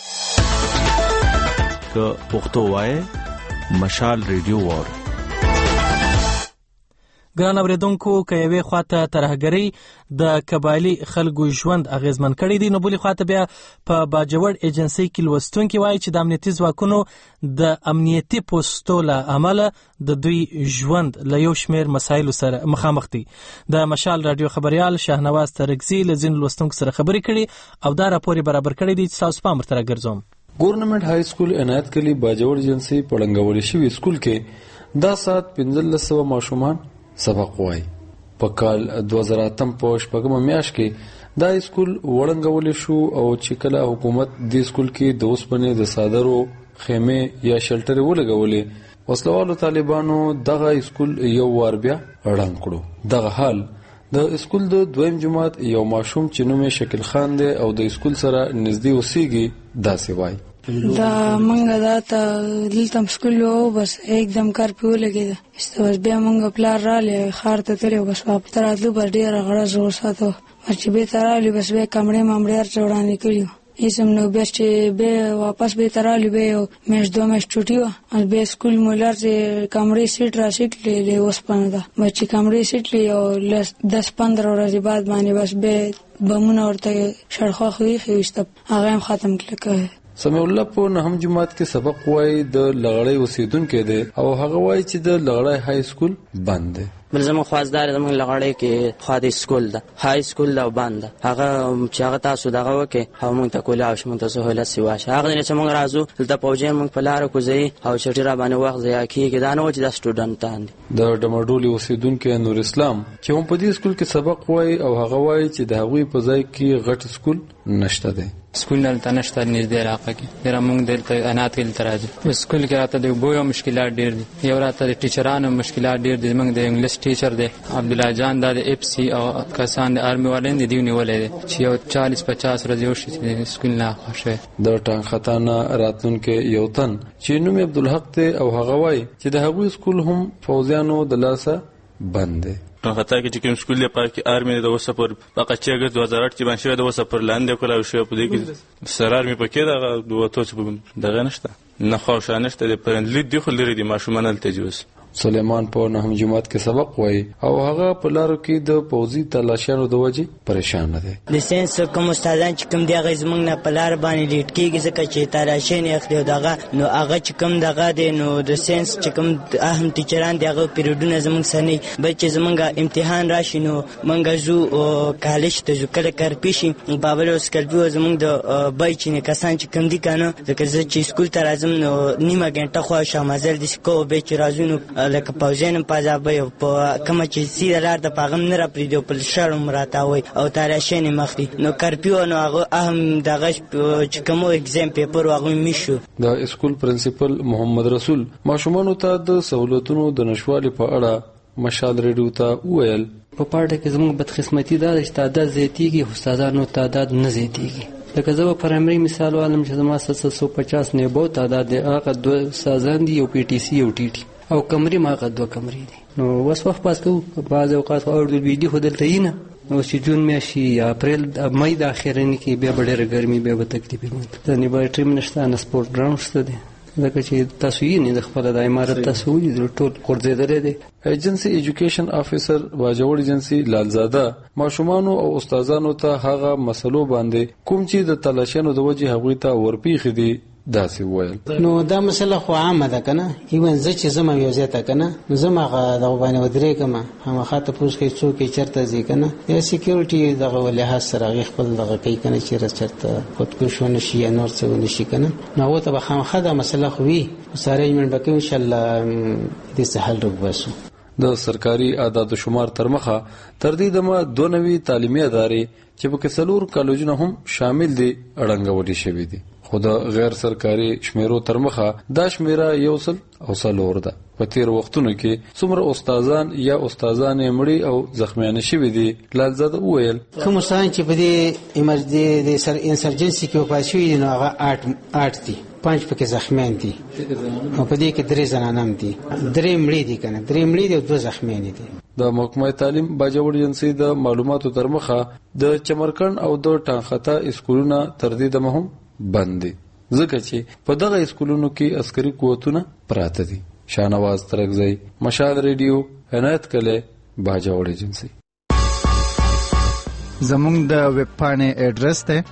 که پښتو وایي مشال ریډیو وور. ګران اوریدونکو، که یوې خواته ترهګرۍ د قبایلي خلکو ژوند اغیزمن کړی دی، نو بلې خواته بیا په باجوړ ایجنسۍ کې لوستونکي وایي چې د امنیتي ځواکونو د امنیتي پوستو له امله د دوی ژوند له یو شمېر مسایلو سره مخامخ دي. د مشال راډیو خبریال شاهنواز ترکزي له ځینو لوستونکو سره خبرې کړي او دا راپور یې برابر کړی دی چې تاسو پام ورته راګرځوم. ګورنمنټ های سکول عنایت کلی باجوړ ایجنسۍ په ړنګولې شوي سکول کې دا ساعت پنځلس سوه ماشومان سبق وای. په کال دوه زره اتم په شپږمه میاشت کې دا سکول وړنګول شو او چې کله حکومت دې سکول کې د اوسپنې د صادرو خیمه یا شلټر ولګولې، وسلوالو طالبانو دغه سکول یو وار بیا ړنګ کړو. دغه حال د سکول د دویم جماعت یو ماشوم چې نوم یې شکیل خان دی او د سکول سره نږدې اوسېږي داسې وای. دا منګه دا ته دلته سکول و بس एकदम کار په لګیدا است بس بیا منګه پلار رااله خار ته تلو بس واپس راتلو بس ډیر غړ زور ساتو چې به ترالی بس به کمرې مامړیار چوڑانی کړیو ایسم نو بس چې به واپس به ترالی به مېش دوه مېش چټیو او به سکول مولر چې کمرې سیټ را سیټ لې اوس پنده بچی کمرې سیټ لې او دس پندرہ ورځې بعد باندې بس به بمونه ورته شړخه خوې خويسته هغه ختم کړه. سمیع الله په نهم جماعت کې سبق وای د لغړی اوسیدونکو دی او هغه وای چې د لغړی های سکول بند دی. بل زموږ خواستدار زموږ لغړی کې خوا د سکول ده، های سکول ده بند ده. هغه چې هغه تاسو دغه وکې هغه مونږ ته کولی او موږ ته سهولت سواشه هغه نه چې موږ راځو دلته پوجي موږ په لار کوزي او چټي را باندې وخت ضایع کیږي. دا نه و چې د سټوډنټان دي. د ډمرډولي اوسیدونکو نور اسلام چې هم په دې سکول کې سبق وای او هغه وای چې د هغوی په ځای کې غټ سکول نشته دی. سکول نه تنشته نږدې علاقه کې ډېر موږ دلته انات کې ترازو په سکول کې راته د بویو مشکلات ډېر دي. یو راته د ټیچرانو مشکلات ډېر دي. موږ د انګلیش ټیچر دی عبد الله جان دا د اف سی او کسان د ارمي والین دي دیونه ولې چې یو چالیس پچاس ورځې وشي د سکول نه خوښه د ټانګ خطانه راتلونکو یو تن چې نوم عبدالحق دی او هغه وای چې د هغوی سکول هم فوزیانو د لاسه بند دی. خطا کې چې کوم سکول دی پاکي ارمي د وسه پر پاکه چې اگست دوه هزار آठ کې باندې د وسه پر لاندې کولا شو په دې کې سرار می پکې دا دوه توڅ دغه نشته. نه خوښه نشته دی په لید دی خو لري دي ماشومان هلته جوس سلیمان په نهم جماعت کې سبق وایي او هغه په لارو کې د پوځي تلاشیانو د وجې پریشان نه دی. د ساينس کوم استادان چې کوم دی هغه زموږ نه په لار باندې لیټ کېږي ځکه چې تلاشي نه اخلي او دغه نو هغه چې کوم دغه دی نو د ساينس چې کوم اهم ټیچران دی هغه پیریډونه زموږ سره نه بل چې زموږ امتحان راشي نو موږ زو کالج ته ځو کله کار پیشي بابل اوس کلبي زموږ د بای چې کسان چې کوم دي کنه ځکه چې سکول ته راځم نو نیمه غنټه خو شامازل د سکو به چې راځو لکه پوجین پازابې په کوم چې سیده لار د پاغم نه را پریدو په شرم راتاوي او تاراشین مخدي نو کرپیو نو هغه اهم دغه چې کوم ایگزام پیپر واغې میشو. د اسکول پرنسپل محمد رسول ماشومان ته د سہولتونو د نشوالي په اړه مشال ریډیو ته وویل په پاره کې زموږ بدقسمتي دا چې تعداد زیاتیږي استادانو تعداد نه زیاتیږي. لکه زه په پرایمري مثال والم چې زما ستاسو پچاس نه بو تعداد دی هغه دوه استادان دي او پی ټي سي او ټي ټي او کمرې ما هغه دوه کمرې دي نو وس وخت پاس کوو بعض اوقات اردو ویډیو خو دلته یې نه نو چې جون میاشي یا اپریل مې د اخرنی کې بیا ډېره ګرمي بیا به تکلیف وي د نیبایټری منشته نه سپورت ګراوند شته دي ځکه چې تاسو یې نه د خپل د امارت تاسو یې ټول قرضېدلې دي. ایجنسی ایجوکیشن افیسر باجوړ ایجنسی لالزاده ماشومانو او استادانو ته هغه مسلو باندې کوم چې د تلاشیانو د وجې هغوی ته ورپیخي دي داسې وویل. نو دا مسله خو عامه ده کنه ایون زه چې زما یو ځای ته کنه نو زما د باندې ودرې کما هم خاطر پوس کې څوک چرته ځي کنه د سکیورټي دغه ولها سره غي خپل دغه کوي کنه چې چرته خودکشونه شي یا نور څه ونشي کنه نو ته به خامخا دا مسله خو وي سره یې من بکې ان شاء الله دې سهل وباسو. د سرکاري اعداد و شمار تر مخه تر دې دمه دوه نوي تعلیمي ادارې چې په کې څلور کالجونه هم شامل دي اړنګولې شوې دي خو د غیر سرکاري شمیرو تر مخه دا شمیره یو سل او څلور ده. په تیر وختونو کې څومره استادان یا استادانې مړي او زخمیان شوي دي لالزاده وویل کوم استادان چې په دې ایمرجنسي د سر انسرجنسي کې وفات شوي دي نو هغه آټ آټ دي پنځ پکې زخمیان دي او په دې کې درې زنانم دي درې مړي دي کنه درې مړي دي او دوه زخمیان دي. د محکمه تعلیم باجوړ ایجنسی د معلوماتو تر مخه د چمرکن او د ټانختا اسکولونه تر دې دمه هم بند دي ځکه چې په دغه اسکولونو کې عسکري قوتونه پراته دي. شاهنواز ترکزی مشال ریډیو عنایت کله باجوړ ایجنسی. زموږ د ویب پاڼې ایډریس ته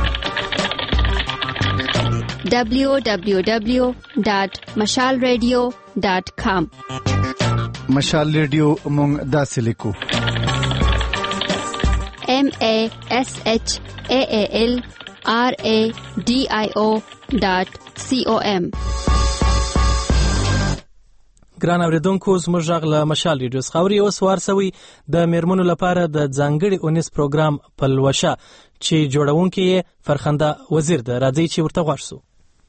دبلیو دبلیو دبلیو ډاٹ مشال ریډیو ډاٹ کام. مشال ریډیو مونږ داسې لیکو ایم ای ایس ایچ ای ای ال آر ای ډی آی او ډاٹ سی او ایم. ګران اوریدونکو زموږ غږ له مشال ریډیو څخه اوري اوس وارسوي د میرمنو لپاره د ځانګړي اونیس پروګرام پلوشه چې جوړونکي یې فرخنده وزیر ده. راځي چې ورته غواړ سو.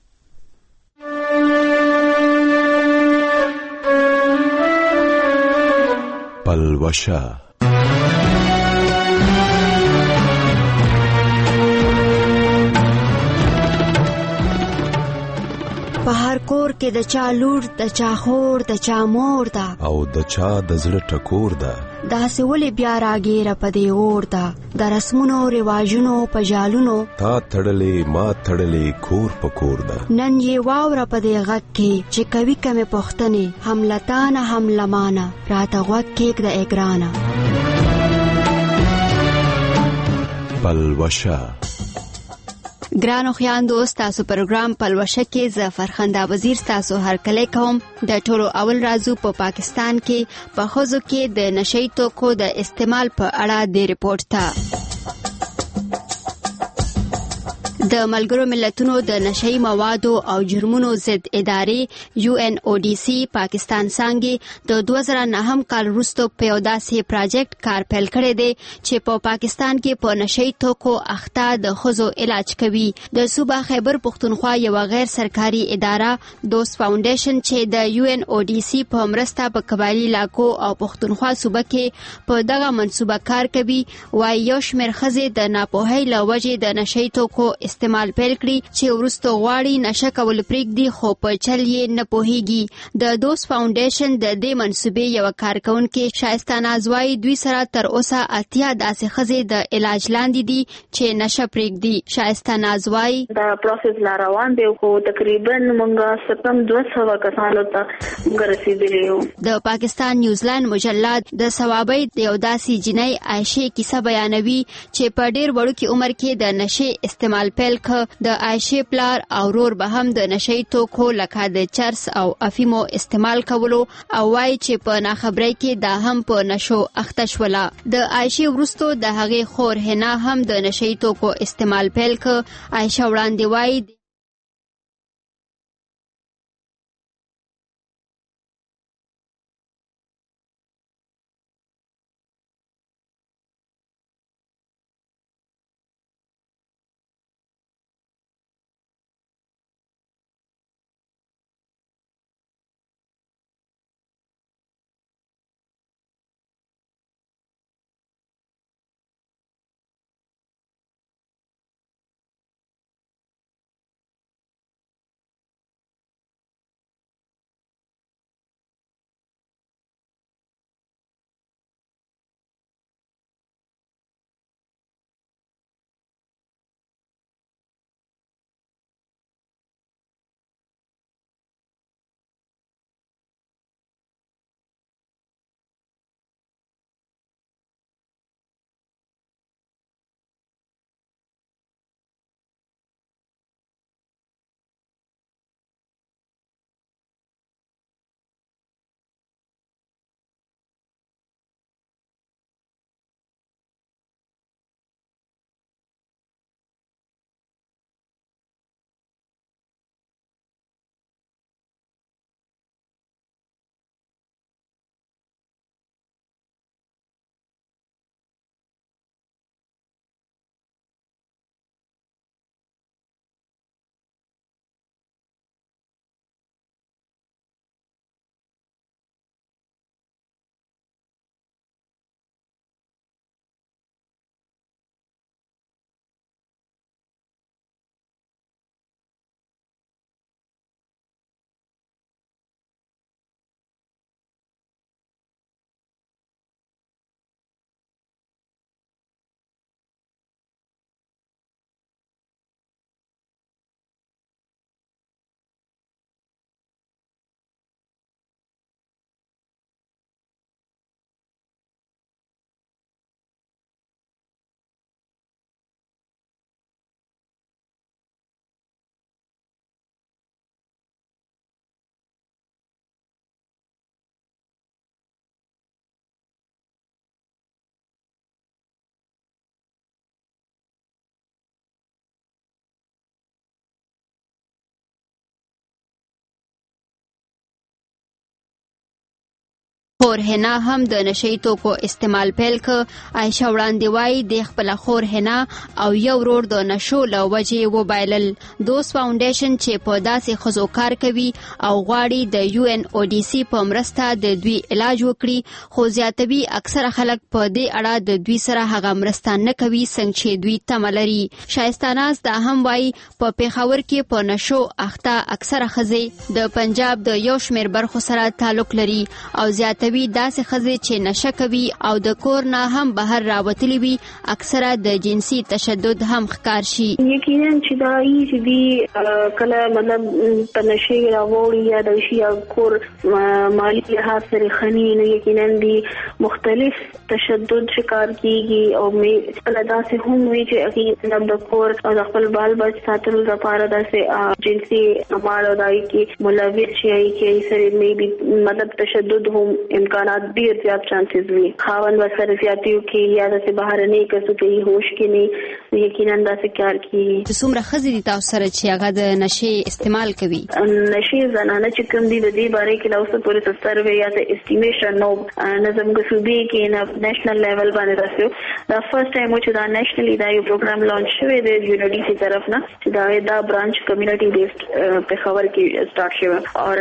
پلوشه په هر کور کې د چا لور د چا خور د چا مور ده او د چا د زړه ټکور ده داسې ولې بیا راګیره په دې اور ده د رسمونو رواجونو په جالونو تا تړلې ما تړلې کور په کور ده نن یې واوره په دې غږ کې چې کوي کمې پوښتنې هم لتانه هم لمانه راته غوږ کېږده ای ګرانه. پلوشه ګرانو خویندو ستاسو پروګرام پلوشه کې زه فرخنده وزیر ستاسو هرکلی کوم. د ټولو اول راځو په پا پاکستان کې په ښځو کې د نشي توکو د استعمال په اړه د ریپورت ته. د ملګرو ملتونو د نشي موادو او جرمونو ضد ادارې یو ان او ډي سي پاکستان څنګه د دوه زره نهم کال وروسته په یو داسې پروژیکټ کار پیل کړی دی چې په پا پاکستان کې په نشي توکو اخته د ښځو علاج کوي. د صوبه خیبر پښتونخوا یو غیر سرکاري اداره دوست فاونډیشن چې د یو ان او ډي سي په مرسته په قبایلی علاقو او پښتونخوا صوبه کې په دغه منصوبه کار کوي. وايي یو شمېر ښځې د ناپوهۍ له وجې د نشي توکو استعمال پیل کړي چې ورستو غواړي نشه کول پرېږدي خو په چل یې نه پوهیږي. د دوست فاونډیشن د دې منصوبې یو کارکونکې شایسته ناز وايي دوی سره تر اوسه اتیا داسې ښځې د علاج لاندې دي چې نشه پرېږدي. شایسته ناز وايي دا پروسس لا روان دی خو تقریبا موږ ستم دوه سوه کسانو ته موږ رسیدلی یو. د پاکستان نیوزیلند مجله د ثوابۍ د یو داسې جنۍ عایشې کیسه بیانوي چې په ډېر وړوکي عمر کې د نشې استعمال پیل کړ. د عایشې پلار او ورور به هم د نشهیي توکو لکه د چرس او افیمو استعمال کولو او وایي چې په ناخبرۍ کې دا هم په نشو اخته شوله. د عایشې وروستو د هغې خور حنا هم د نشهیي توکو استعمال پیل کړ. عایشه وړاندې وایي خور حنا هم د نشهیي توکو استعمال پیل کړ. عایشه وړاندې وایي د خپله خور حنا او یو ورور د نشو له وجې وبایلل. دوست فاونډیشن چې په داسې ښځو کار کوي او غواړي د یو ان او ډي سي په مرسته د دوی علاج وکړي خو زیاتوي اکثره خلک په دې اړه د دوی سره هغه مرسته نه کوي څنګه چې دوی تمه لري. شایسته ناز دا هم وایي په پېښور کې په نشو اخته اکثره ښځې د پنجاب د یو شمېر برخو سره تعلق لري او زیاتوي داسې ښځې چې نشه کوي او د کور نه هم بهر راوتلي وي اکثره د جنسي تشدد هم ښکار شي. یقینا چې دا یې چې دی کله مطلب په نشې راوړي یا د شي کور مالی لحاظ سره خني نو یقینا دی مختلف تشدد شکار کیږي او مې کله داسې هم وي چې مطلب د کور او د خپل بال بچ ساتلو لپاره داسې جنسي اعمال او دای کې ملوث شي چې سره مې مطلب تشدد هم امکانات ډیر زیات چانسز وي. خاوند ورسره زیاتیو کې یا د بهرني کسو کې هوش کې نه یقینا داسې کار کوي. څومره ښځې دي تاسو سره چې هغه د نشې استعمال کوي؟ نشې زنانه چې کوم دي د دې باره کې لا اوسه پورې سروې یا د اسټیمیشن نو نه زموږ صوبې کې نه نېشنل لیول باندې راسیو. دا فرست ټایم چې دا نېشنلی دا یو پروګرام لانچ شوی دی د یو ان او ډي سي طرف نه چې دا دا برانچ کمیونټي بیسډ په خبر کې سٹارټ شوی او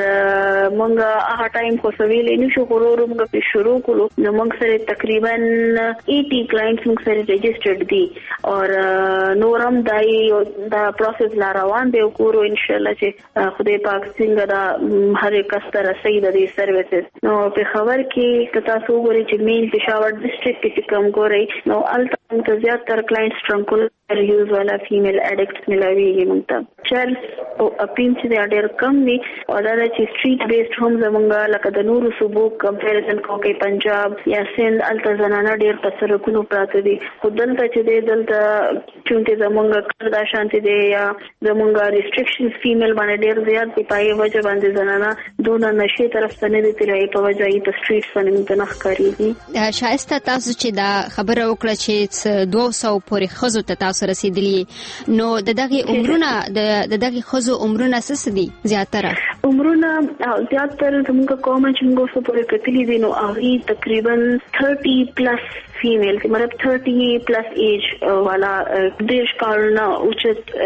مونږ هغه ټایم خو سویلې نشو غوړو موږ په شروع کولو نو موږ سره تقریبا اسی کلاینټس موږ سره ريجسترډ دي او نورم دای دا پروسس لا روان دی او کورو ان شاء الله چې خدای پاک څنګه دا هر کس ته رسي د دې سرویسز نو په خبر کې کتا سو غوري چې مین پېښور ډسټریکټ کې کوم غوري نو الته ته زیات تر کلاینټس ټرانکول یوز والا فیمیل اډکټس ملاویږي مونږ ته چرس او اپین چې دا ډېر کم دي او دا چې سټریټ بیسډ هم زمونږه لکه د نورو صوبو کمپیریزن کوي پنجاب یا سند الته زنانه ډېر په سرکونو پراته دي خو دلته چې دی دلته چونته زمونږه کړه دا شانتي دی یا زمونږه ریستریکشنز فیمیل باندې ډېر زیات دي پای وجه باندې زنانه دونه نشي طرف ته نه دي تلای په وجه یې په سټریټ باندې متنخ کاریږي شایسته تاسو چې دا خبره وکړه چې دوه سوه پورې خزو ته تاسو رسیدلی نو د دغه عمرونه د دغه خزو عمرونه څه دي زیاتره عمرونه زیاتره زموږ کومه چې موږ څه پورې کتلی دي نو هغه تقریبا ثلاثين پلس فیمیل مطلب ثلاثين پلس ایج والا دیش کارونه اوچت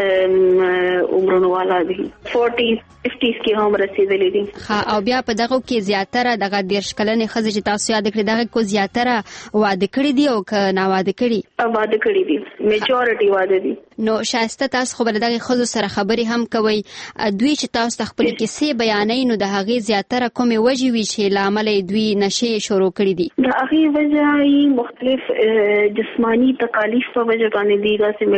عمرونه والا دي چالیس پنځه کې هم رسیدلی دي ها او بیا په دغه کې زیاتره دغه دیش کلنې خزې چې تاسو یاد کړی دغه کو زیاتره واده کړی دی او که نه واده کړی واده کړی دي میجورټي واده دي نو شایسته تاسو خو بل دغه خزو سره خبري هم کوي دوی چې تاسو خپل کیسې بیانې نو د هغه زیاتره کومه وجې وی چې لامل دوی نشي شروع کړی دي د هغه وجې مختلف جسمانی تکالیف په وجه باندې دي دا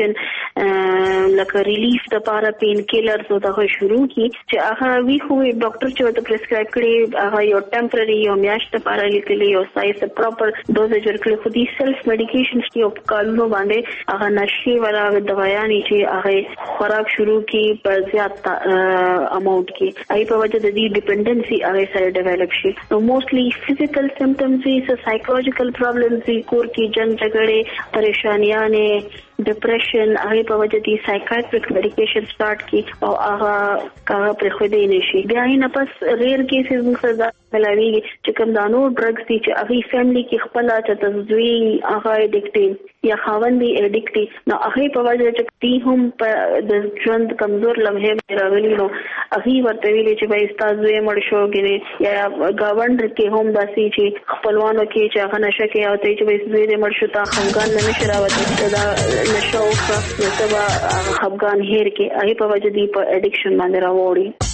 میډیکیشن لکه ریلیف د پاره پین کیلرز او دغه شروع کی چې هغه وی خو ډاکټر چې ورته پرسکرایب کړي هغه یو ټمپرری یو میاشت لپاره لیکلي او سایز پراپر ډوزیج ورکړي خو دې سیلف میډیکیشنز کې او کارونو باندې هغه نشي ولا دوايانې چې هغه خوراک شروع کی په زیات اماونت کې ای په وجه د دې ډیپندنسي هغه سره ډیولپ شي نو موستلی فزیکل سمپټمز وي سایکولوژیکل پرابلمز وي کور کې جنگ جګړې پریشانیاں ډیپریشن هغه په وجه دي سایکیاټریک میډیکیشن سٹارټ کی او هغه کاغه پر خو دې نشي بیا نه پس ریر کیسز موږ سره ملاوي چې کوم دانو ډرګز دي چې هغه فیملی کې خپل چې تزوی هغه اډیکټیو یا خاوندې اډیکټي نو هغه په وجه چې تی هم په د ژوند کمزور لمحه راغلي نو هغه ورته ویلي چې به استاد یې مړ شو کېږي یا گاوند کې هم داسي چې خپلوانو کې چې هغه نشه کې او ته چې به زوی دې مړ شو تا خمګان نه شراوته دا نشو نو سبا خفګان هیر کې هغه په وجه دی په اډیکشن باندې راوړي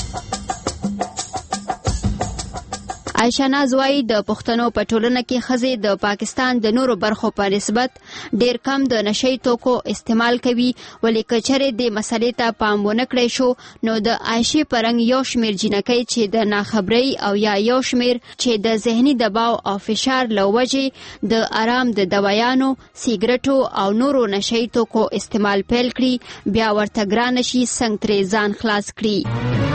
عائشہ ناز وايي د پښتنو په ټولنه کې ښځې د پاکستان د نورو برخو په نسبت ډېر کم د نشي توکو استعمال کوي ولې که چېرې د مسلې ته پام ونه کړی شو نو د عائشې په رنګ یو شمېر جینکۍ چې د ناخبرۍ او یا یو شمېر چې د ذهني دباو او فشار له وجې د آرام د دوايانو سیګریټو او نورو نشي توکو استعمال پیل کړي بیا ورته ګرانه شي څنګه ترې ځان خلاص کړي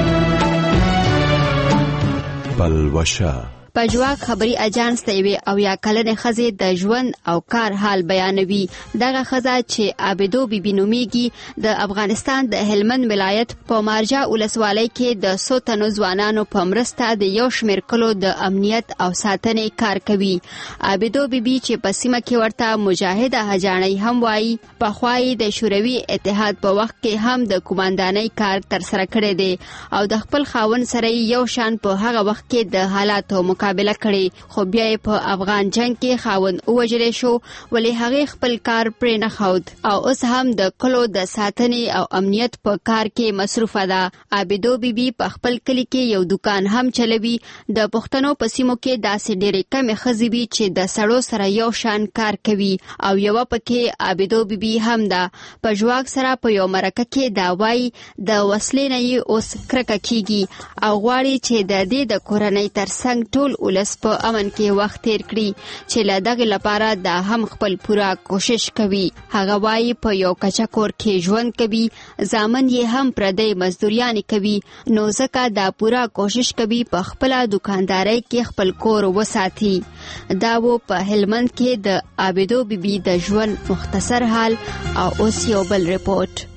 پلوشه پجواک خبري اجانس ته وی او یا کلنې خزې د ژوند او کار حال بیانوي دغه خزه چې عابدو بیبي نومیږي د افغانستان د هلمند ولایت په مارجا ولسوالۍ کې د څو تنو ځوانانو په مرسته د یو شمېر کلو د امنیت او ساتنې کار کوي عابدو بیبي چې په سیمه کې ورته مجاهده حجانۍ هم وایي پخوا یې د شوروي اتحاد په وخت کې هم د کوماندانۍ کار ترسره کړی دی او د خپل خاوند سره یو شان په هغه وخت کې د حالاتو مقابله کړي خو بیا یې په افغان جنگ کې خاوند ووژلی شو ولې هغې خپل کار پرې نه ښود او اوس هم د کلو د ساتنې او امنیت په کار کې مصروفه ده عابدو بیبي په خپل کلي کې یو دکان هم چلوي د پښتنو په سیمو کې داسې ډېرې کمې ښځې وي چې د سړو سره یو شان کار کوي او یوه پکې عابدو بیبي هم ده په ژواک سره په یو مرکه کې دا وایي د وسلې نه یې اوس کرکه کیږي او غواړي چې د دې د کورنۍ ترڅنګ ټول ولس په امن کې وخت تیر کړي چې له دغه لپاره دا هم خپل پوره کوشش کوي هغه وایي په یو کچا کور کې ژوند کوي ځامن یې هم پردی مزدوریانې کوي نو ځکه دا پوره کوشش کوي په خپله دکاندارۍ کې خپل کور وساتي دا و په هلمند کې د عابدو بیبي د ژوند مختصر حال او اوس یو بل رپورټ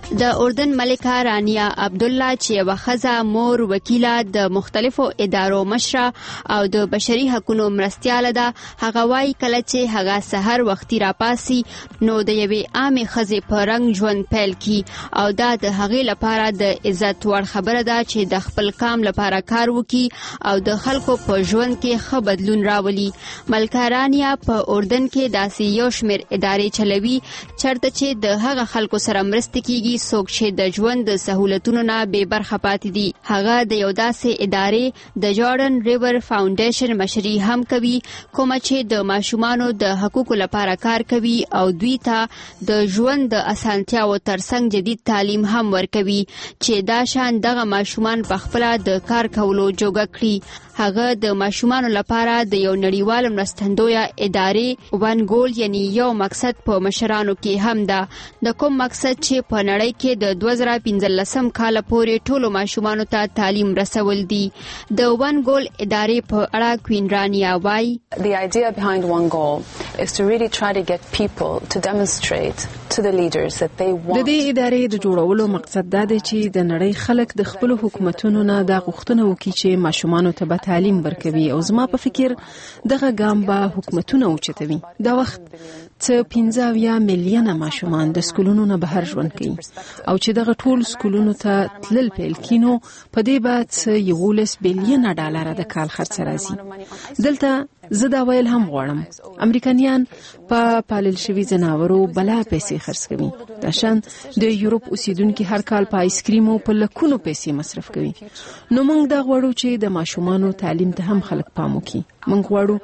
د اردن ملکه رانیا عبدالله چې یوه ښځه مور وکیله د مختلفو ادارو مشره او د بشري حقونو مرستیاله ده، هغه وایي کله چې هغه سحر وختي راپاسي نو د یوې عامې ښځې په رنګ ژوند پیل کی او دا د هغې لپاره د عزت وړ خبره ده چې د خپل کام لپاره کار وکړي او د خلکو په ژوند کې ښه بدلون راولي. ملکه رانیا په اردن کې داسې یو شمېر ادارې چلوي چېرته چې د هغه خلکو سره مرسته کیږي څوک چې د ژوند د سهولتونو نه بې برخه پاتې دي. هغه د یو داسې ادارې د جارډن ریور فاونډیشن مشري هم کوي کومه چې د ماشومانو د حقوقو لپاره کار کوي او دوی ته د ژوند د اسانتیاو ترڅنګ جدید تعلیم هم ورکوي چې دا شان دغه ماشومان په خپله د کار کولو جوګه کړي. هغه د ماشومانو لپاره د یو نړیوال مرستندویه ادارې ون ګول یعنی یو مقصد په مشرانو کې هم ده، د کوم مقصد چې په نړۍ کې د دوه زره پنځلسم کال پورې ټولو ماشومانو ته تعلیم رسول دي. د ون ګول ادارې په اړه کوین رانیا وایي The idea behind One Goal is to really try to get people to demonstrate to the leaders that they want. د دې ادارې د جوړولو مقصد دا دی چې د نړۍ خلک د خپل حکومتونو نه د غوښتنه وکړي چې ماشومانو ته تعلیم ورکوي او زما په فکر دغه ګام به حکومتونه اوچتوي. دا وخت څه پنځه اویا میلیونه ماشومان د سکولونو نه بهر ژوند کوي او چې دغه ټول سکولونو ته تلل پیل کینو په دې بعد څه یولس بیلیونه ډالر د کال خرڅ راځي. دلته زه دا ویل هم غواړم امریکایان په پالل شوي ځناورو بلا پیسې خرڅ کوي. دا شان د یورپ اوسیدونکي هر کال په آیس کریمو په لکونو پیسې مصرف کوي. نو موږ دا غواړو چې د ماشومانو تعلیم ته هم خلک پام وکړي. موږ غواړو